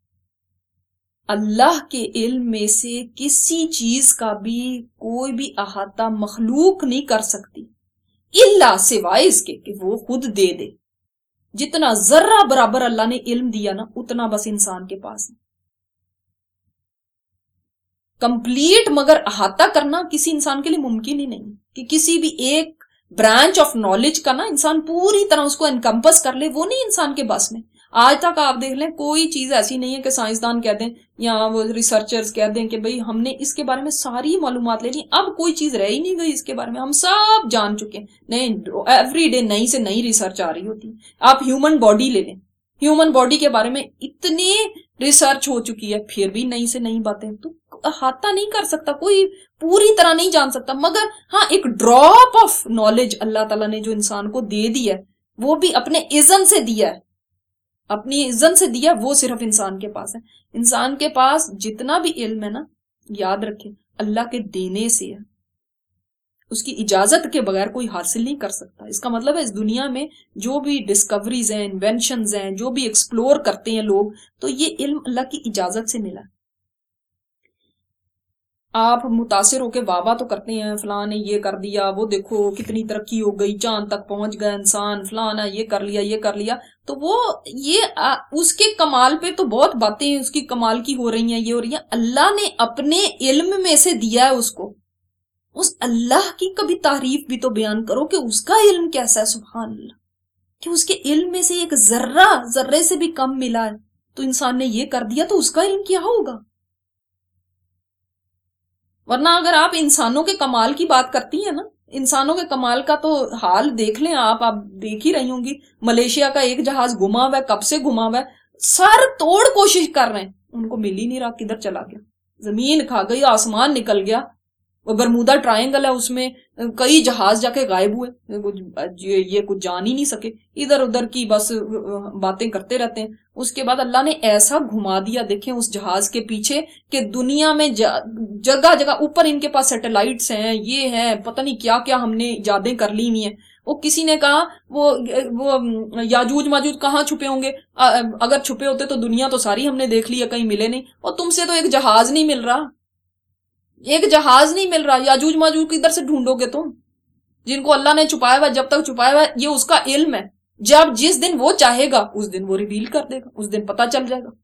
اللہ کے علم میں سے کسی چیز کا بھی کوئی بھی احاطہ مخلوق نہیں کر سکتی، الا سوائے اس کے کہ وہ خود دے دے۔ جتنا ذرہ برابر اللہ نے علم دیا نا، اتنا بس انسان کے پاس ہے کمپلیٹ، مگر احاطہ کرنا کسی انسان کے لیے ممکن ہی نہیں کہ کسی بھی ایک برانچ آف نالج کا نا انسان پوری طرح اس کو انکمپس کر لے، وہ نہیں انسان کے بس میں۔ آج تک آپ دیکھ لیں کوئی چیز ایسی نہیں ہے کہ سائنسدان کہہ دیں یا وہ ریسرچرز کہہ دیں کہ بھئی ہم نے اس کے بارے میں ساری معلومات لے لی، اب کوئی چیز رہ ہی نہیں گئی اس کے بارے میں، ہم سب جان چکے ہیں۔ نہیں، ایوری ڈے نئی سے نئی ریسرچ آ رہی ہوتی۔ آپ ہیومن باڈی لے لیں، ہیومن باڈی کے بارے میں اتنی ریسرچ ہو چکی ہے، پھر بھی نئی سے نئی باتیں، تو احاطہ نہیں کر سکتا کوئی، پوری طرح نہیں جان سکتا، مگر ہاں ایک ڈراپ آف نالج اللہ تعالیٰ نے جو انسان کو دے دی ہے، وہ بھی اپنے اذن سے دیا ہے، اپنی اذن سے دیا، وہ صرف انسان کے پاس ہے۔ انسان کے پاس جتنا بھی علم ہے نا، یاد رکھیں اللہ کے دینے سے ہے، اس کی اجازت کے بغیر کوئی حاصل نہیں کر سکتا۔ اس کا مطلب ہے اس دنیا میں جو بھی ڈسکوریز ہیں، انوینشنز ہیں، جو بھی ایکسپلور کرتے ہیں لوگ، تو یہ علم اللہ کی اجازت سے ملا ہے۔ آپ متاثر ہو کے واہ واہ تو کرتے ہیں، فلاں نے یہ کر دیا، وہ دیکھو کتنی ترقی ہو گئی، چاند تک پہنچ گیا انسان، فلاں نے یہ کر لیا، یہ کر لیا، تو وہ یہ اس کے کمال پہ تو بہت باتیں اس کی کمال کی ہو رہی ہیں، یہ ہو رہی ہیں، اللہ نے اپنے علم میں سے دیا ہے اس کو، اس اللہ کی کبھی تعریف بھی تو بیان کرو کہ اس کا علم کیسا ہے. سبحان اللہ، کہ اس کے علم میں سے ایک ذرے سے بھی کم ملا ہے تو انسان نے یہ کر دیا، تو اس کا علم کیا ہوگا. ورنہ اگر آپ انسانوں کے کمال کی بات کرتی ہیں نا، انسانوں کے کمال کا تو حال دیکھ لیں آپ دیکھ ہی رہی ہوں گی. ملیشیا کا ایک جہاز گما ہوا ہے، کب سے گما ہوا ہے، سر توڑ کوشش کر رہے ہیں، ان کو مل ہی نہیں رہا کدھر چلا گیا. زمین کھا گئی، آسمان نکل گیا. وہ برمودا ٹرائنگل ہے، اس میں کئی جہاز جا کے غائب ہوئے، یہ کچھ جان ہی نہیں سکے، ادھر ادھر کی بس باتیں کرتے رہتے ہیں. اس کے بعد اللہ نے ایسا گھما دیا دیکھیں اس جہاز کے پیچھے کہ دنیا میں جگہ جگہ اوپر ان کے پاس سیٹلائٹس ہیں، یہ ہیں، پتہ نہیں کیا کیا ہم نے ایجادیں کر لی ہوئی ہیں. وہ کسی نے کہا وہ یاجوج ماجوج کہاں چھپے ہوں گے، اگر چھپے ہوتے تو دنیا تو ساری ہم نے دیکھ لی ہے، کہیں ملے نہیں. اور تم سے تو ایک جہاز نہیں مل رہا، ایک جہاز نہیں مل رہا. یاجوج ماجوج کدھر سے ڈھونڈو گے تم، جن کو اللہ نے چھپایا ہوا، جب تک چھپایا ہوا یہ اس کا علم ہے. جب جس دن وہ چاہے گا اس دن وہ ریویل کر دے گا، اس دن پتہ چل جائے گا.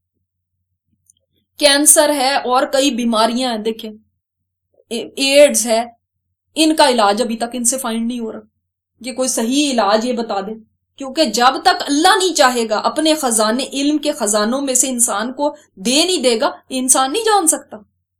کینسر ہے اور کئی بیماریاں ہیں، دیکھیں ایڈز ہے، ان کا علاج ابھی تک ان سے فائنڈ نہیں ہو رہا. یہ کوئی صحیح علاج یہ بتا دے، کیونکہ جب تک اللہ نہیں چاہے گا اپنے خزانے، علم کے خزانوں میں سے انسان کو دے نہیں دے گا، انسان نہیں جان سکتا.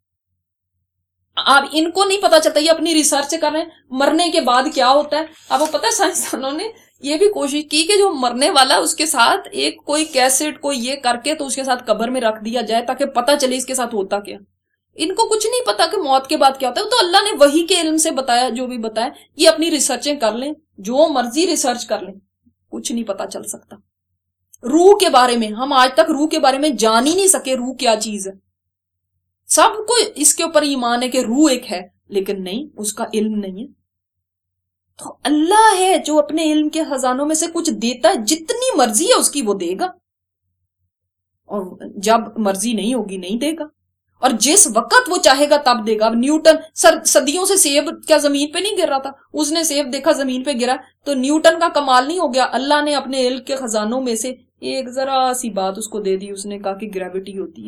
اب ان کو نہیں پتا چلتا، یہ اپنی ریسرچ کر رہے ہیں مرنے کے بعد کیا ہوتا ہے. اب وہ پتہ ہے سائنسدانوں نے یہ بھی کوشش کی کہ جو مرنے والا اس کے ساتھ ایک کوئی کیسٹ کوئی یہ کر کے تو اس کے ساتھ قبر میں رکھ دیا جائے تاکہ پتہ چلے اس کے ساتھ ہوتا کیا. ان کو کچھ نہیں پتا کہ موت کے بعد کیا ہوتا ہے. تو اللہ نے وحی کے علم سے بتایا، جو بھی بتایا. یہ اپنی ریسرچیں کر لیں، جو مرضی ریسرچ کر لیں، کچھ نہیں پتا چل سکتا. روح کے بارے میں ہم آج تک روح کے بارے میں جان ہی نہیں سکے روح کیا چیز ہے. سب کو اس کے اوپر ایمان ہے کہ روح ایک ہے، لیکن نہیں، اس کا علم نہیں ہے. تو اللہ ہے جو اپنے علم کے خزانوں میں سے کچھ دیتا ہے، جتنی مرضی ہے اس کی وہ دے گا، اور جب مرضی نہیں ہوگی نہیں دے گا، اور جس وقت وہ چاہے گا تب دے گا. نیوٹن صدیوں سے سیب کیا زمین پہ نہیں گر رہا تھا، اس نے سیب دیکھا زمین پہ گرا، تو نیوٹن کا کمال نہیں ہو گیا؟ اللہ نے اپنے علم کے خزانوں میں سے ایک ذرا سی بات اس کو دے دی، اس نے کہا کہ گریوٹی ہوتی ہے.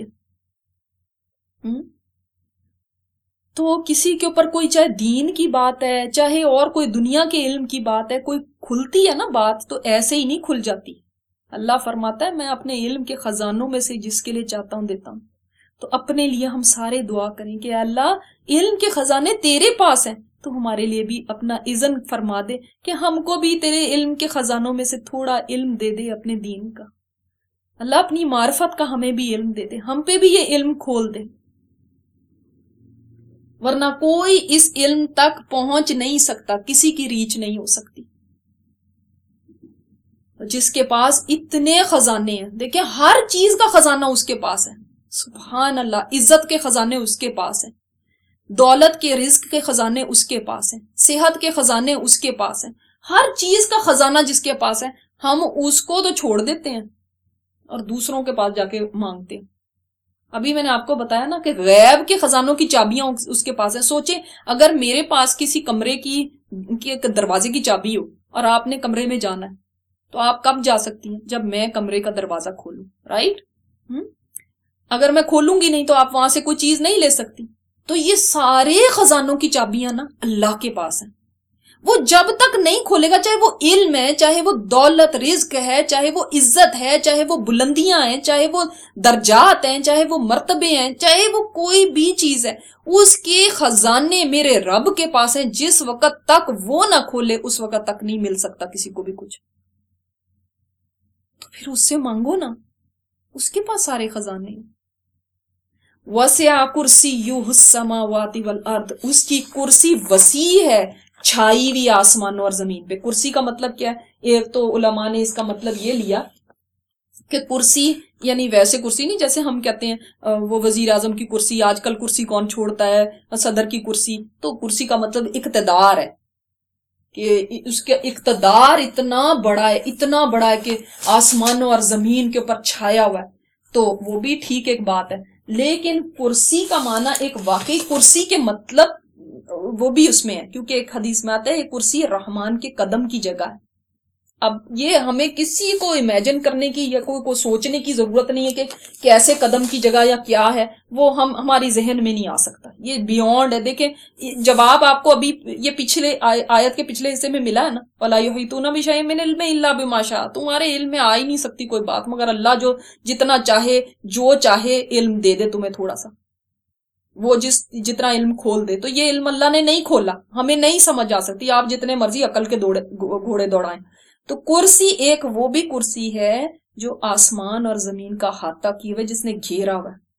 تو کسی کے اوپر کوئی چاہے دین کی بات ہے، چاہے اور کوئی دنیا کے علم کی بات ہے، کوئی کھلتی ہے نا بات، تو ایسے ہی نہیں کھل جاتی. اللہ فرماتا ہے میں اپنے علم کے خزانوں میں سے جس کے لیے چاہتا ہوں دیتا ہوں. تو اپنے لیے ہم سارے دعا کریں کہ اللہ علم کے خزانے تیرے پاس ہیں، تو ہمارے لیے بھی اپنا اذن فرما دے کہ ہم کو بھی تیرے علم کے خزانوں میں سے تھوڑا علم دے دے اپنے دین کا. اللہ اپنی معرفت کا ہمیں بھی علم دے دے، ہم پہ بھی یہ علم کھول دے، ورنہ کوئی اس علم تک پہنچ نہیں سکتا، کسی کی ریچ نہیں ہو سکتی. جس کے پاس اتنے خزانے ہیں، دیکھیں ہر چیز کا خزانہ اس کے پاس ہے. سبحان اللہ، عزت کے خزانے اس کے پاس ہیں، دولت کے رزق کے خزانے اس کے پاس ہیں، صحت کے خزانے اس کے پاس ہیں، ہر چیز کا خزانہ جس کے پاس ہے. ہم اس کو تو چھوڑ دیتے ہیں اور دوسروں کے پاس جا کے مانگتے ہیں. ابھی میں نے آپ کو بتایا نا کہ غیب کے خزانوں کی چابیاں اس کے پاس ہیں. سوچیں اگر میرے پاس کسی کمرے کی دروازے کی چابی ہو اور آپ نے کمرے میں جانا ہے، تو آپ کب جا سکتی ہیں؟ جب میں کمرے کا دروازہ کھولوں، رائٹ؟ اگر میں کھولوں گی نہیں تو آپ وہاں سے کوئی چیز نہیں لے سکتی. تو یہ سارے خزانوں کی چابیاں نا اللہ کے پاس ہیں. وہ جب تک نہیں کھولے گا، چاہے وہ علم ہے، چاہے وہ دولت رزق ہے، چاہے وہ عزت ہے، چاہے وہ بلندیاں ہیں، چاہے وہ درجات ہیں، چاہے وہ مرتبے ہیں، چاہے وہ کوئی بھی چیز ہے، اس کے خزانے میرے رب کے پاس ہیں. جس وقت تک وہ نہ کھولے اس وقت تک نہیں مل سکتا کسی کو بھی کچھ. تو پھر اس سے مانگو نا، اس کے پاس سارے خزانے ہیں. وسع کرسیہ السماوات والارض، اس کی کرسی وسیع ہے، چھائی ہوئی آسمانوں اور زمین پہ. کرسی کا مطلب کیا ہے؟ ایک تو علماء نے اس کا مطلب یہ لیا کہ کرسی یعنی ویسے کرسی نہیں جیسے ہم کہتے ہیں وہ وزیر اعظم کی کرسی، آج کل کرسی کون چھوڑتا ہے، صدر کی کرسی. تو کرسی کا مطلب اقتدار ہے، کہ اس کا اقتدار اتنا بڑا ہے، اتنا بڑا ہے کہ آسمانوں اور زمین کے اوپر چھایا ہوا ہے. تو وہ بھی ٹھیک ایک بات ہے، لیکن کرسی کا معنی ایک واقعی کرسی کے مطلب وہ بھی اس میں ہے، کیونکہ ایک حدیث میں آتا ہے یہ کرسی رحمان کے قدم کی جگہ ہے. اب یہ ہمیں کسی کو امیجن کرنے کی یا کوئی سوچنے کی ضرورت نہیں ہے کہ کیسے قدم کی جگہ یا کیا ہے، وہ ہماری ذہن میں نہیں آ سکتا، یہ بیونڈ ہے۔ دیکھیں جواب آپ کو ابھی یہ پچھلے آیت کے پچھلے حصے میں ملا ہے نا، وَلَا يُحِيطُونَ بِشَيْءٍ مِّنْ عِلْمِهِ إِلَّا بِمَا شَاءَ، تمہارے علم میں آ ہی نہیں سکتی کوئی بات مگر اللہ جو جتنا چاہے جو چاہے علم دے دے تمہیں تھوڑا سا، وہ جتنا علم کھول دے۔ تو یہ علم اللہ نے نہیں کھولا، ہمیں نہیں سمجھ آ سکتی، آپ جتنے مرضی عقل کے گھوڑے دوڑائیں۔ تو کرسی ایک وہ بھی کرسی ہے جو آسمان اور زمین کا احاطہ کیے ہوئے، جس نے گھیرا ہوا ہے۔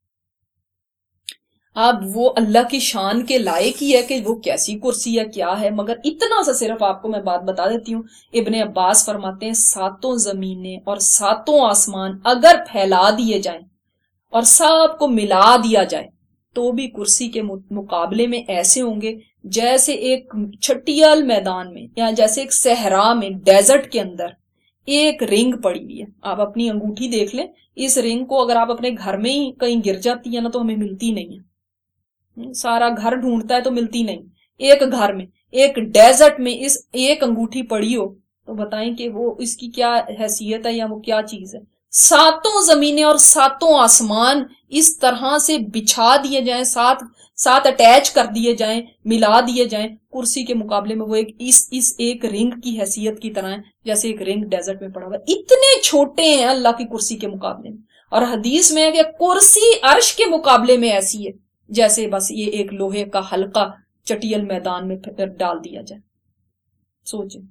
اب وہ اللہ کی شان کے لائق ہی ہے کہ وہ کیسی کرسی ہے کیا ہے، مگر اتنا سا صرف آپ کو میں بات بتا دیتی ہوں۔ ابن عباس فرماتے ہیں 7 زمینیں اور 7 آسمان اگر پھیلا دیے جائیں اور سب کو ملا دیا جائے تو بھی کرسی کے مقابلے میں ایسے ہوں گے جیسے ایک چھٹیل میدان میں یا جیسے ایک صحرا میں، ڈیزرٹ کے اندر ایک رنگ پڑی ہوئی ہے۔ آپ اپنی انگوٹھی دیکھ لیں، اس رنگ کو اگر آپ اپنے گھر میں ہی کہیں گر جاتی ہے نا تو ہمیں ملتی نہیں ہے، سارا گھر ڈھونڈتا ہے تو ملتی نہیں۔ ایک گھر میں، ایک ڈیزرٹ میں اس ایک انگوٹھی پڑی ہو تو بتائیں کہ وہ اس کی کیا حیثیت ہے یا وہ کیا چیز ہے۔ 7 زمینیں اور 7 آسمان اس طرح سے بچھا دیے جائیں، ساتھ اٹیچ کر دیے جائیں، ملا دیے جائیں، کرسی کے مقابلے میں وہ اس ایک رنگ کی حیثیت کی طرح ہے جیسے ایک رنگ ڈیزرٹ میں پڑا ہوا ہے۔ اتنے چھوٹے ہیں اللہ کی کرسی کے مقابلے میں، اور حدیث میں ہے کہ کرسی عرش کے مقابلے میں ایسی ہے جیسے بس یہ ایک لوہے کا حلقہ چٹیل میدان میں ڈال دیا جائے۔ سوچیں،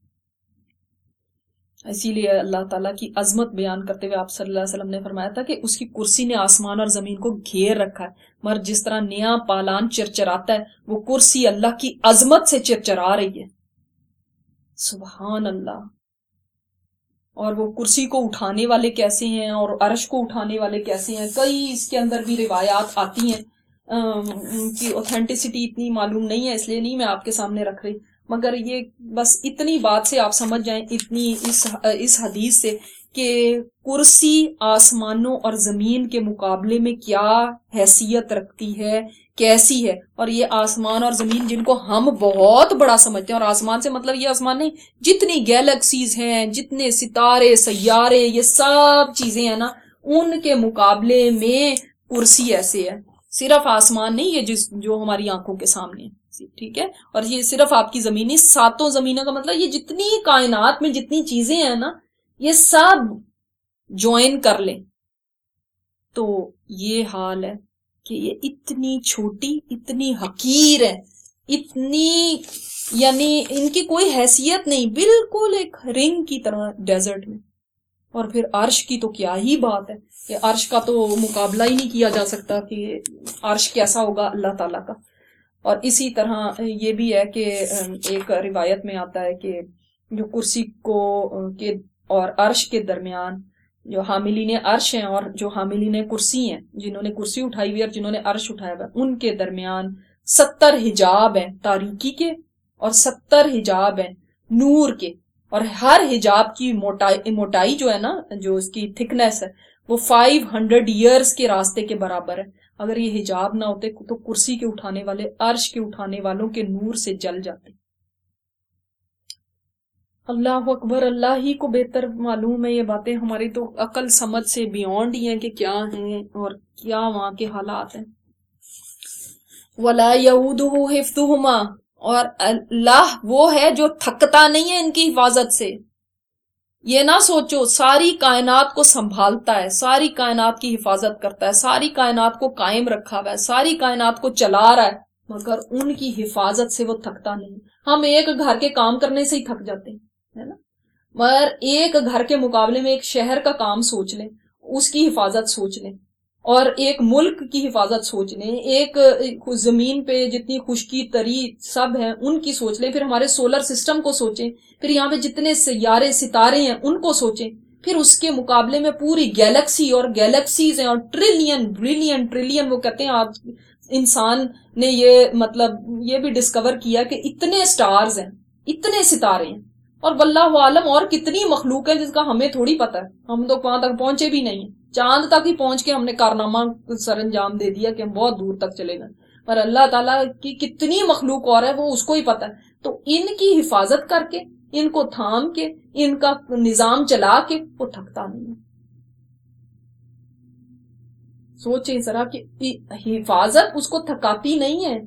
اسی لیے اللہ تعالیٰ کی عظمت بیان کرتے ہوئے آپ صلی اللہ علیہ وسلم نے فرمایا تھا کہ اس کی کرسی نے آسمان اور زمین کو گھیر رکھا ہے، مگر جس طرح نیا پالان چرچراتا ہے وہ کرسی اللہ کی عظمت سے چرچرا رہی ہے۔ سبحان اللہ۔ اور وہ کرسی کو اٹھانے والے کیسے ہیں اور عرش کو اٹھانے والے کیسے ہیں، کئی اس کے اندر بھی روایات آتی ہیں، ان کی اوتھینٹسٹی اتنی معلوم نہیں ہے اس لیے نہیں میں آپ کے سامنے رکھ رہی، مگر یہ بس اتنی بات سے آپ سمجھ جائیں، اتنی اس حدیث سے کہ کرسی آسمانوں اور زمین کے مقابلے میں کیا حیثیت رکھتی ہے، کیسی ہے۔ اور یہ آسمان اور زمین جن کو ہم بہت بڑا سمجھتے ہیں، اور آسمان سے مطلب یہ آسمان نہیں، جتنی گیلیکسیز ہیں، جتنے ستارے سیارے، یہ سب چیزیں ہیں نا، ان کے مقابلے میں کرسی ایسے ہے۔ صرف آسمان نہیں، یہ جو ہماری آنکھوں کے سامنے ہے، ٹھیک ہے، اور یہ صرف آپ کی زمین نہیں، 7 زمینوں کا مطلب یہ جتنی کائنات میں جتنی چیزیں ہیں نا، یہ سب جوائن کر لیں تو یہ حال ہے کہ یہ اتنی چھوٹی، اتنی حقیر ہے، اتنی یعنی ان کی کوئی حیثیت نہیں، بالکل ایک رنگ کی طرح ڈیزرٹ میں۔ اور پھر عرش کی تو کیا ہی بات ہے کہ عرش کا تو مقابلہ ہی نہیں کیا جا سکتا کہ عرش کیسا ہوگا اللہ تعالیٰ کا۔ اور اسی طرح یہ بھی ہے کہ ایک روایت میں آتا ہے کہ جو کرسی کو اور عرش کے درمیان جو حاملین عرش ہیں اور جو حاملین کرسی ہیں، جنہوں نے کرسی اٹھائی ہوئی اور جنہوں نے عرش اٹھایا ہوا، ان کے درمیان 70 حجاب ہیں تاریکی کے اور 70 حجاب ہیں نور کے، اور ہر حجاب کی موٹائی جو ہے نا، جو اس کی تھکنیس ہے، وہ 500 ایئرز کے راستے کے برابر ہے۔ اگر یہ حجاب نہ ہوتے تو کرسی کے اٹھانے والے عرش کے اٹھانے والوں کے نور سے جل جاتے۔ اللہ اکبر، اللہ ہی کو بہتر معلوم ہے، یہ باتیں ہماری تو عقل سمجھ سے بیونڈ ہی ہیں کہ کیا ہیں اور کیا وہاں کے حالات ہیں۔ وَلَا يَئُودُهُ حِفْظُهُمَا، اور اللہ وہ ہے جو تھکتا نہیں ہے ان کی حفاظت سے۔ یہ نہ سوچو ساری کائنات کو سنبھالتا ہے، ساری کائنات کی حفاظت کرتا ہے، ساری کائنات کو قائم رکھا ہوا ہے، ساری کائنات کو چلا رہا ہے، مگر ان کی حفاظت سے وہ تھکتا نہیں۔ ہم ایک گھر کے کام کرنے سے ہی تھک جاتے ہیں، ہے نا، مگر ایک گھر کے مقابلے میں ایک شہر کا کام سوچ لیں، اس کی حفاظت سوچ لیں، اور ایک ملک کی حفاظت سوچ لیں، ایک زمین پہ جتنی خشکی تری سب ہیں ان کی سوچ لیں، پھر ہمارے سولر سسٹم کو سوچیں، پھر یہاں پہ جتنے سیارے ستارے ہیں ان کو سوچیں، پھر اس کے مقابلے میں پوری گیلیکسی اور گیلیکسیز ہیں اور ٹریلین وہ کہتے ہیں آج انسان نے یہ مطلب یہ بھی ڈسکور کیا کہ اتنے سٹارز ہیں، اتنے ستارے ہیں، اور واللہ عالم اور کتنی مخلوق ہے جس کا ہمیں تھوڑی پتہ ہے، ہم تو وہاں تک پہنچے بھی نہیں ہیں، چاند تک ہی پہنچ کے ہم نے کارنامہ سر انجام دے دیا کہ ہم بہت دور تک چلے گئے، پر اللہ تعالیٰ کی کتنی مخلوق اور ہے وہ اس کو ہی پتہ ہے۔ تو ان کی حفاظت کر کے ان کو تھام کے، ان کا نظام چلا کے وہ تھکتا نہیں. سوچیں ذرا کہ حفاظت اس کو تھکاتی نہیں ہے.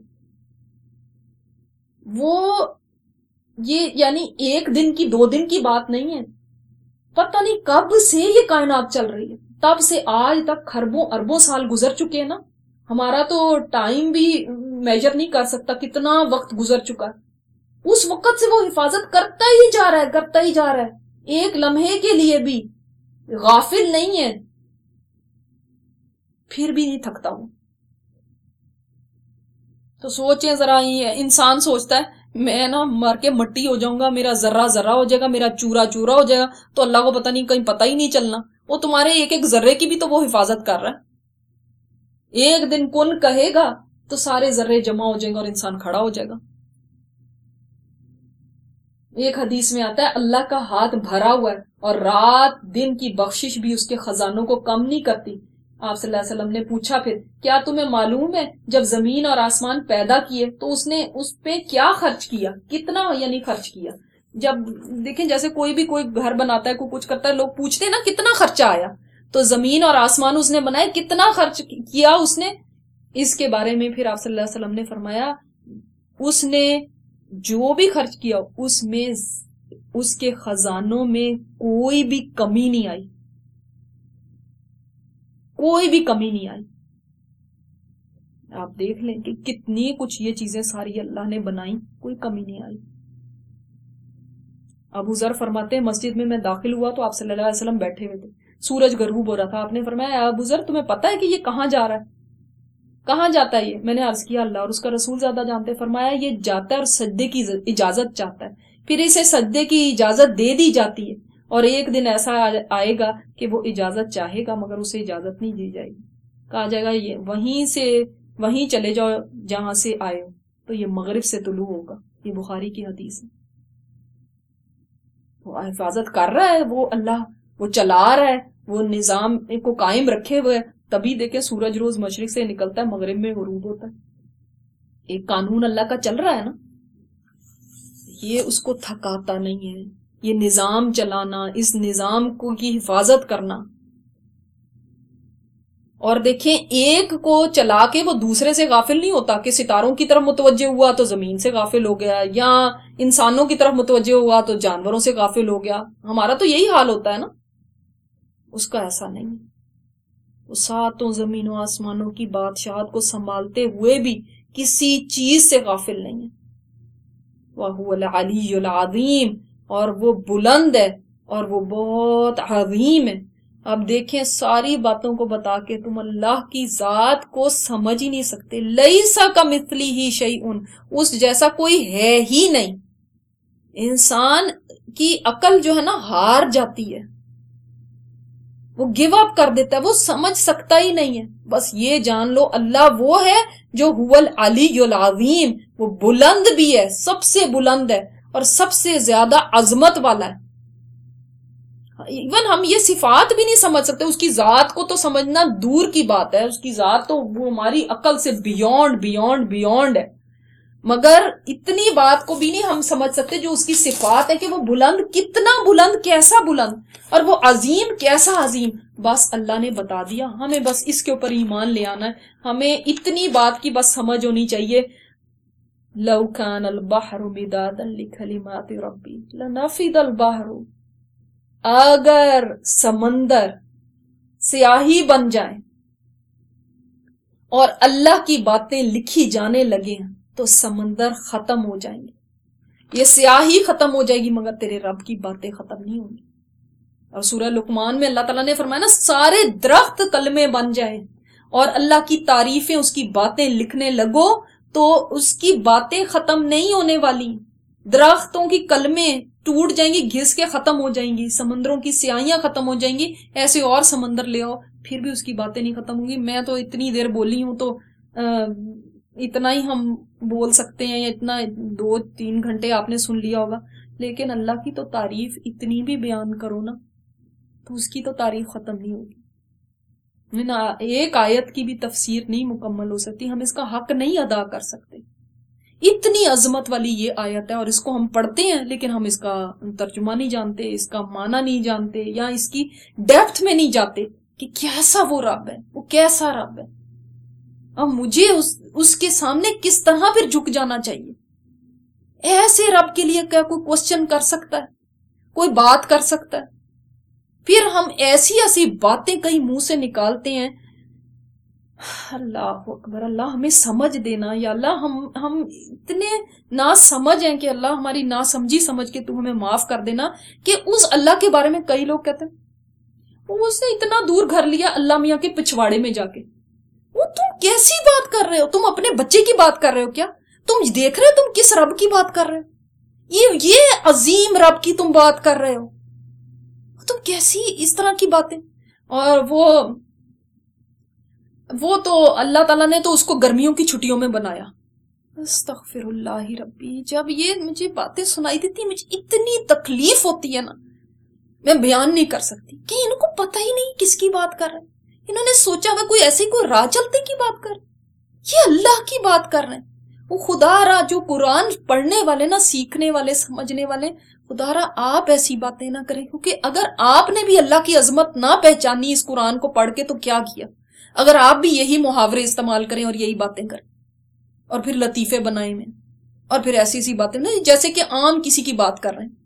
وہ یہ یعنی ایک دن کی 2 دن کی بات نہیں ہے. پتہ نہیں کب سے یہ کائنات چل رہی ہے، تب سے آج تک خربوں اربوں سال گزر چکے ہیں نا. ہمارا تو ٹائم بھی میجر نہیں کر سکتا کتنا وقت گزر چکا ہے. اس وقت سے وہ حفاظت کرتا ہی جا رہا ہے، کرتا ہی جا رہا ہے. ایک لمحے کے لیے بھی غافل نہیں ہے، پھر بھی نہیں تھکتا ہوں. تو سوچیں ذرا، انسان سوچتا ہے میں نا مر کے مٹی ہو جاؤں گا، میرا ذرہ ذرہ ہو جائے گا، میرا چورا چورا ہو جائے گا، تو اللہ کو پتہ نہیں، کہیں پتہ ہی نہیں چلنا. وہ تمہارے ایک ایک ذرے کی بھی تو وہ حفاظت کر رہا ہے. ایک دن کن کہے گا تو سارے ذرے جمع ہو جائیں گے اور انسان کھڑا ہو جائے گا. ایک حدیث میں آتا ہے اللہ کا ہاتھ بھرا ہوا ہے اور رات دن کی بخشش بھی اس کے خزانوں کو کم نہیں کرتی. آپ صلی اللہ علیہ وسلم نے پوچھا پھر کیا تمہیں معلوم ہے جب زمین اور آسمان پیدا کیے تو اس نے اس پہ کیا خرچ کیا، کتنا یعنی خرچ کیا. جب دیکھیں جیسے کوئی بھی کوئی گھر بناتا ہے، کوئی کچھ کرتا ہے، لوگ پوچھتے ہیں نا کتنا خرچہ آیا، تو زمین اور آسمان اس نے بنائے، کتنا خرچ کیا اس نے. اس کے بارے میں پھر آپ صلی اللہ علیہ وسلم نے فرمایا اس نے جو بھی خرچ کیا اس میں اس کے خزانوں میں کوئی بھی کمی نہیں آئی، کوئی بھی کمی نہیں آئی. آپ دیکھ لیں کہ کتنی کچھ یہ چیزیں ساری اللہ نے بنائی، کوئی کمی نہیں آئی. ابو ذر فرماتے ہیں مسجد میں داخل ہوا تو آپ صلی اللہ علیہ وسلم بیٹھے ہوئے تھے، سورج غروب ہو رہا تھا. آپ نے فرمایا ابو ذر تمہیں پتہ ہے کہ یہ کہاں جا رہا ہے، کہاں جاتا ہے یہ؟ میں نے عرض کیا اللہ اور اس کا رسول زیادہ جانتے. فرمایا یہ جاتا ہے اور سجدے کی اجازت چاہتا ہے، پھر اسے سجدے کی اجازت دے دی جاتی ہے، اور ایک دن ایسا آئے گا کہ وہ اجازت چاہے گا مگر اسے اجازت نہیں دی جائے گی. کہا جائے گا یہ وہیں چلے جاؤ جہاں سے آئے ہو، تو یہ مغرب سے طلوع ہوگا. یہ بخاری کی حدیث ہے. وہ حفاظت کر رہا ہے، وہ اللہ وہ چلا رہا ہے، وہ نظام کو قائم رکھے ہوئے. تبھی دیکھیں سورج روز مشرق سے نکلتا ہے، مغرب میں غروب ہوتا ہے. ایک قانون اللہ کا چل رہا ہے نا، یہ اس کو تھکاتا نہیں ہے. یہ نظام چلانا، اس نظام کو کی حفاظت کرنا. اور دیکھیں ایک کو چلا کے وہ دوسرے سے غافل نہیں ہوتا کہ ستاروں کی طرف متوجہ ہوا تو زمین سے غافل ہو گیا، یا انسانوں کی طرف متوجہ ہوا تو جانوروں سے غافل ہو گیا. ہمارا تو یہی حال ہوتا ہے نا، اس کا ایسا نہیں. وہ ساتوں زمین و آسمانوں کی بادشاہت کو سنبھالتے ہوئے بھی کسی چیز سے غافل نہیں ہے. وَهُوَ الْعَلِيُّ الْعَظِيمُ، اور وہ بلند ہے اور وہ بہت عظیم ہے. اب دیکھیں ساری باتوں کو بتا کے تم اللہ کی ذات کو سمجھ ہی نہیں سکتے. لَيْسَ كَمِثْلِهِ شَيْءٌ، اس جیسا کوئی ہے ہی نہیں. انسان کی عقل جو ہے نا ہار جاتی ہے، وہ گیو اپ کر دیتا ہے، وہ سمجھ سکتا ہی نہیں ہے. بس یہ جان لو اللہ وہ ہے جو هو العلی العظیم، وہ بلند بھی ہے، سب سے بلند ہے اور سب سے زیادہ عظمت والا ہے. ایون ہم یہ صفات بھی نہیں سمجھ سکتے، اس کی ذات کو تو سمجھنا دور کی بات ہے. اس کی ذات تو وہ ہماری عقل سے بیونڈ ہے، مگر اتنی بات کو بھی نہیں ہم سمجھ سکتے جو اس کی صفات ہے کہ وہ بلند، کتنا بلند، کیسا بلند، اور وہ عظیم کیسا عظیم. بس اللہ نے بتا دیا، ہمیں بس اس کے اوپر ایمان لے آنا ہے. ہمیں اتنی بات کی بس سمجھ ہونی چاہیے. لو کان البحر مدادا لکلمات ربی لنفد البحر، اگر سمندر سیاہی بن جائے اور اللہ کی باتیں لکھی جانے لگے تو سمندر ختم ہو جائیں گے. یہ سیاہی ختم ہو جائے گی مگر تیرے رب کی باتیں ختم نہیں ہوں گی. اور سورہ لقمان میں اللہ تعالیٰ نے فرمایا نا سارے درخت کلمے بن جائیں اور اللہ کی تعریفیں، اس کی باتیں لکھنے لگو تو اس کی باتیں ختم نہیں ہونے والی. درختوں کی کلمیں ٹوٹ جائیں گی، گھس کے ختم ہو جائیں گی، سمندروں کی سیاہیاں ختم ہو جائیں گی. ایسے اور سمندر لے آؤ پھر بھی اس کی باتیں نہیں ختم ہوں گی. میں تو اتنی دیر بولی ہوں تو اتنا ہی ہم بول سکتے ہیں، یا اتنا 2-3 گھنٹے آپ نے سن لیا ہوگا. لیکن اللہ کی تو تعریف اتنی بھی بیان کرو نا تو اس کی تو تعریف ختم نہیں ہوگی. ایک آیت کی بھی تفسیر نہیں مکمل ہو سکتی. ہم اس کا حق نہیں ادا کر سکتے. اتنی عظمت والی یہ آیت ہے، اور اس کو ہم پڑھتے ہیں لیکن ہم اس کا ترجمہ نہیں جانتے، اس کا معنی نہیں جانتے، یا اس کی ڈیپتھ میں نہیں جاتے کہ کیسا وہ رب ہے، وہ کیسا رب ہے. اب مجھے اس کے سامنے کس طرح پھر جھک جانا چاہیے؟ ایسے رب کے لیے کیا کوئی کوسچن کر سکتا ہے؟ کوئی بات کر سکتا ہے؟ پھر ہم ایسی باتیں کہیں منہ سے نکالتے ہیں. اللہ اکبر، اللہ ہمیں سمجھ دینا یا اللہ. ہم اتنے نا سمجھ ہیں کہ اللہ ہماری نا سمجھی سمجھ کے تو ہمیں معاف کر دینا کہ اس اللہ کے بارے میں کئی لوگ کہتے ہیں وہ اس نے اتنا دور گھر لیا اللہ میاں کے پچھواڑے میں جا کے. وہ تم کیسی بات کر رہے ہو؟ تم اپنے بچے کی بات کر رہے ہو کیا؟ تم دیکھ رہے ہو تم کس رب کی بات کر رہے ہو؟ یہ عظیم رب کی تم بات کر رہے ہو. تم کیسی اس طرح کی باتیں. اور وہ تو اللہ تعالیٰ نے تو اس کو گرمیوں کی چھٹیوں میں بنایا. استغفر اللہ ربی. جب یہ مجھے باتیں سنائی دیتی مجھے اتنی تکلیف ہوتی ہے نا، میں بیان نہیں کر سکتی کہ ان کو پتہ ہی نہیں کس کی بات کر رہے ہیں. انہوں نے سوچا ہوا کوئی ایسی کوئی راہ چلتے کی بات کر، یہ اللہ کی بات کر رہے ہیں. وہ خدا را جو قرآن پڑھنے والے نا، سیکھنے والے، سمجھنے والے، خدا را آپ ایسی باتیں نہ کریں. کیونکہ اگر آپ نے بھی اللہ کی عظمت نہ پہچانی اس قرآن کو پڑھ کے تو کیا کیا؟ اگر آپ بھی یہی محاورے استعمال کریں اور یہی باتیں کریں اور پھر لطیفے بنائیں میں اور پھر ایسی باتیں نا جیسے کہ عام کسی کی بات کر رہے ہیں.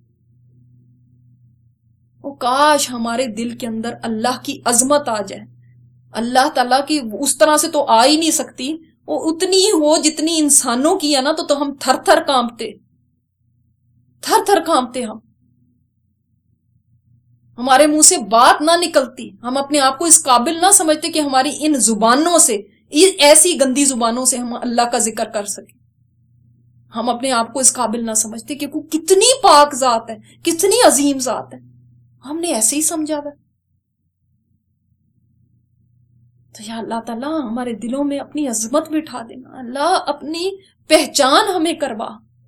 وہ کاش ہمارے دل کے اندر اللہ کی عظمت آ جائے. اللہ تعالیٰ کی اس طرح سے تو آ ہی نہیں سکتی، وہ اتنی ہی ہو جتنی انسانوں کی ہے نا، تو ہم تھر تھر کانپتے. ہمارے منہ سے بات نہ نکلتی، ہم اپنے آپ کو اس قابل نہ سمجھتے کہ ہماری ان زبانوں سے، ایسی گندی زبانوں سے ہم اللہ کا ذکر کر سکیں. ہم اپنے آپ کو اس قابل نہ سمجھتے کہ وہ کتنی پاک ذات ہے، کتنی عظیم ذات ہے. ہم نے ایسے ہی سمجھا ہے. تو یا اللہ تعالیٰ ہمارے دلوں میں اپنی عظمت بٹھا دینا. اللہ اپنی پہچان ہمیں کروا.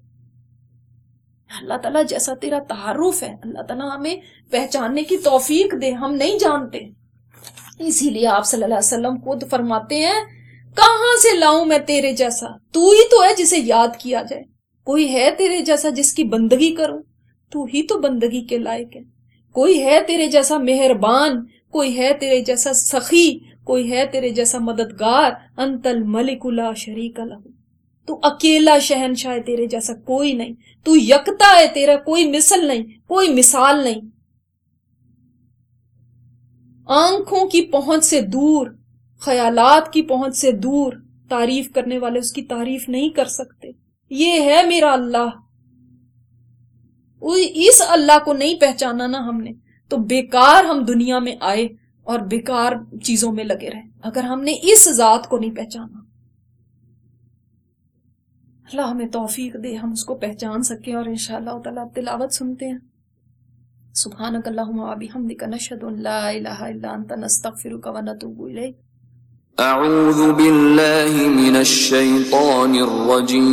اللہ تعالیٰ جیسا تیرا تعارف ہے، اللہ تعالیٰ ہمیں پہچاننے کی توفیق دے. ہم نہیں جانتے، اسی لیے آپ صلی اللہ علیہ وسلم خود فرماتے ہیں کہاں سے لاؤں میں تیرے جیسا؟ تو ہی تو ہے جسے یاد کیا جائے. کوئی ہے تیرے جیسا جس کی بندگی کروں؟ تو ہی تو بندگی کے لائق ہے. کوئی ہے تیرے جیسا مہربان؟ کوئی ہے تیرے جیسا سخی؟ کوئی ہے تیرے جیسا مددگار؟ انت الملک لا شریک لہ. تو اکیلا شہنشاہ ہے، تیرے جیسا کوئی نہیں. تو یکتا ہے، تیرا کوئی مثل نہیں، کوئی مثال نہیں. آنکھوں کی پہنچ سے دور، خیالات کی پہنچ سے دور، تعریف کرنے والے اس کی تعریف نہیں کر سکتے. یہ ہے میرا اللہ. اس اللہ کو نہیں پہچانا نا ہم نے تو بیکار ہم دنیا میں آئے اور بیکار چیزوں میں لگے رہے اگر ہم نے اس ذات کو نہیں پہچانا. اللہ ہمیں توفیق دے ہم اس کو پہچان سکیں. اور انشاءاللہ تعالیٰ تلاوت سنتے ہیں. سبحانک اللہم و بحمدک نشہد ان لا الہ الا انت نستغفرک و نتوب الیک. اعوذ باللہ من الشیطان الرجیم.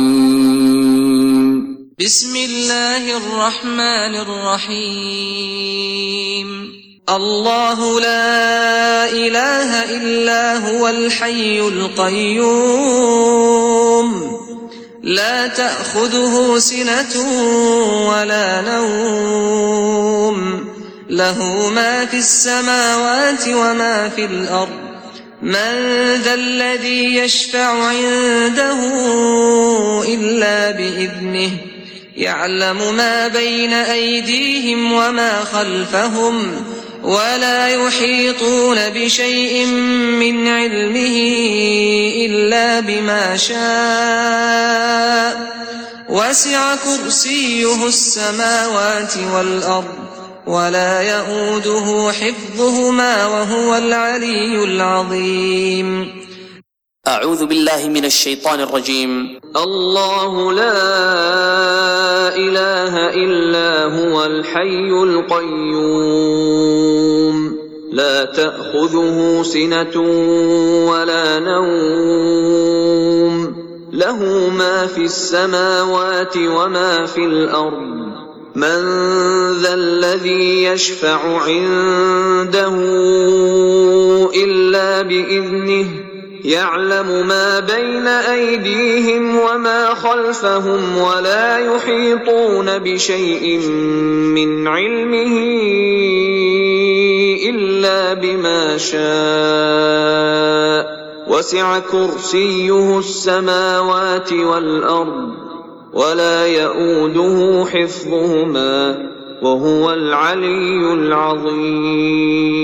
بسم اللہ الرحمن الرحیم. اللہ لا الہ الا هو الحی القیوم لا تأخذه سنة ولا نوم له ما في السماوات وما في الأرض من ذا الذي يشفع عنده إلا بإذنه يعلم ما بين أيديهم وما خلفهم ولا يحيطون بشيء من علمه إلا بما شاء وسع كرسيه السماوات والأرض ولا يؤوده حفظهما وهو العلي العظيم. اعوذ باللہ من الشیطان الرجیم. اللہ لا الہ الا هو الحی القیوم لا تأخذه سنة ولا نوم له ما في السماوات وما في الأرض من ذا الذي يشفع عنده إلا بإذنه يعلم ما بين أيديهم وما خلفهم ولا يحيطون بشيء من علمه إلا بما شاء وسع كرسيه السماوات والأرض ولا يئوده حفظهما وهو العلي العظيم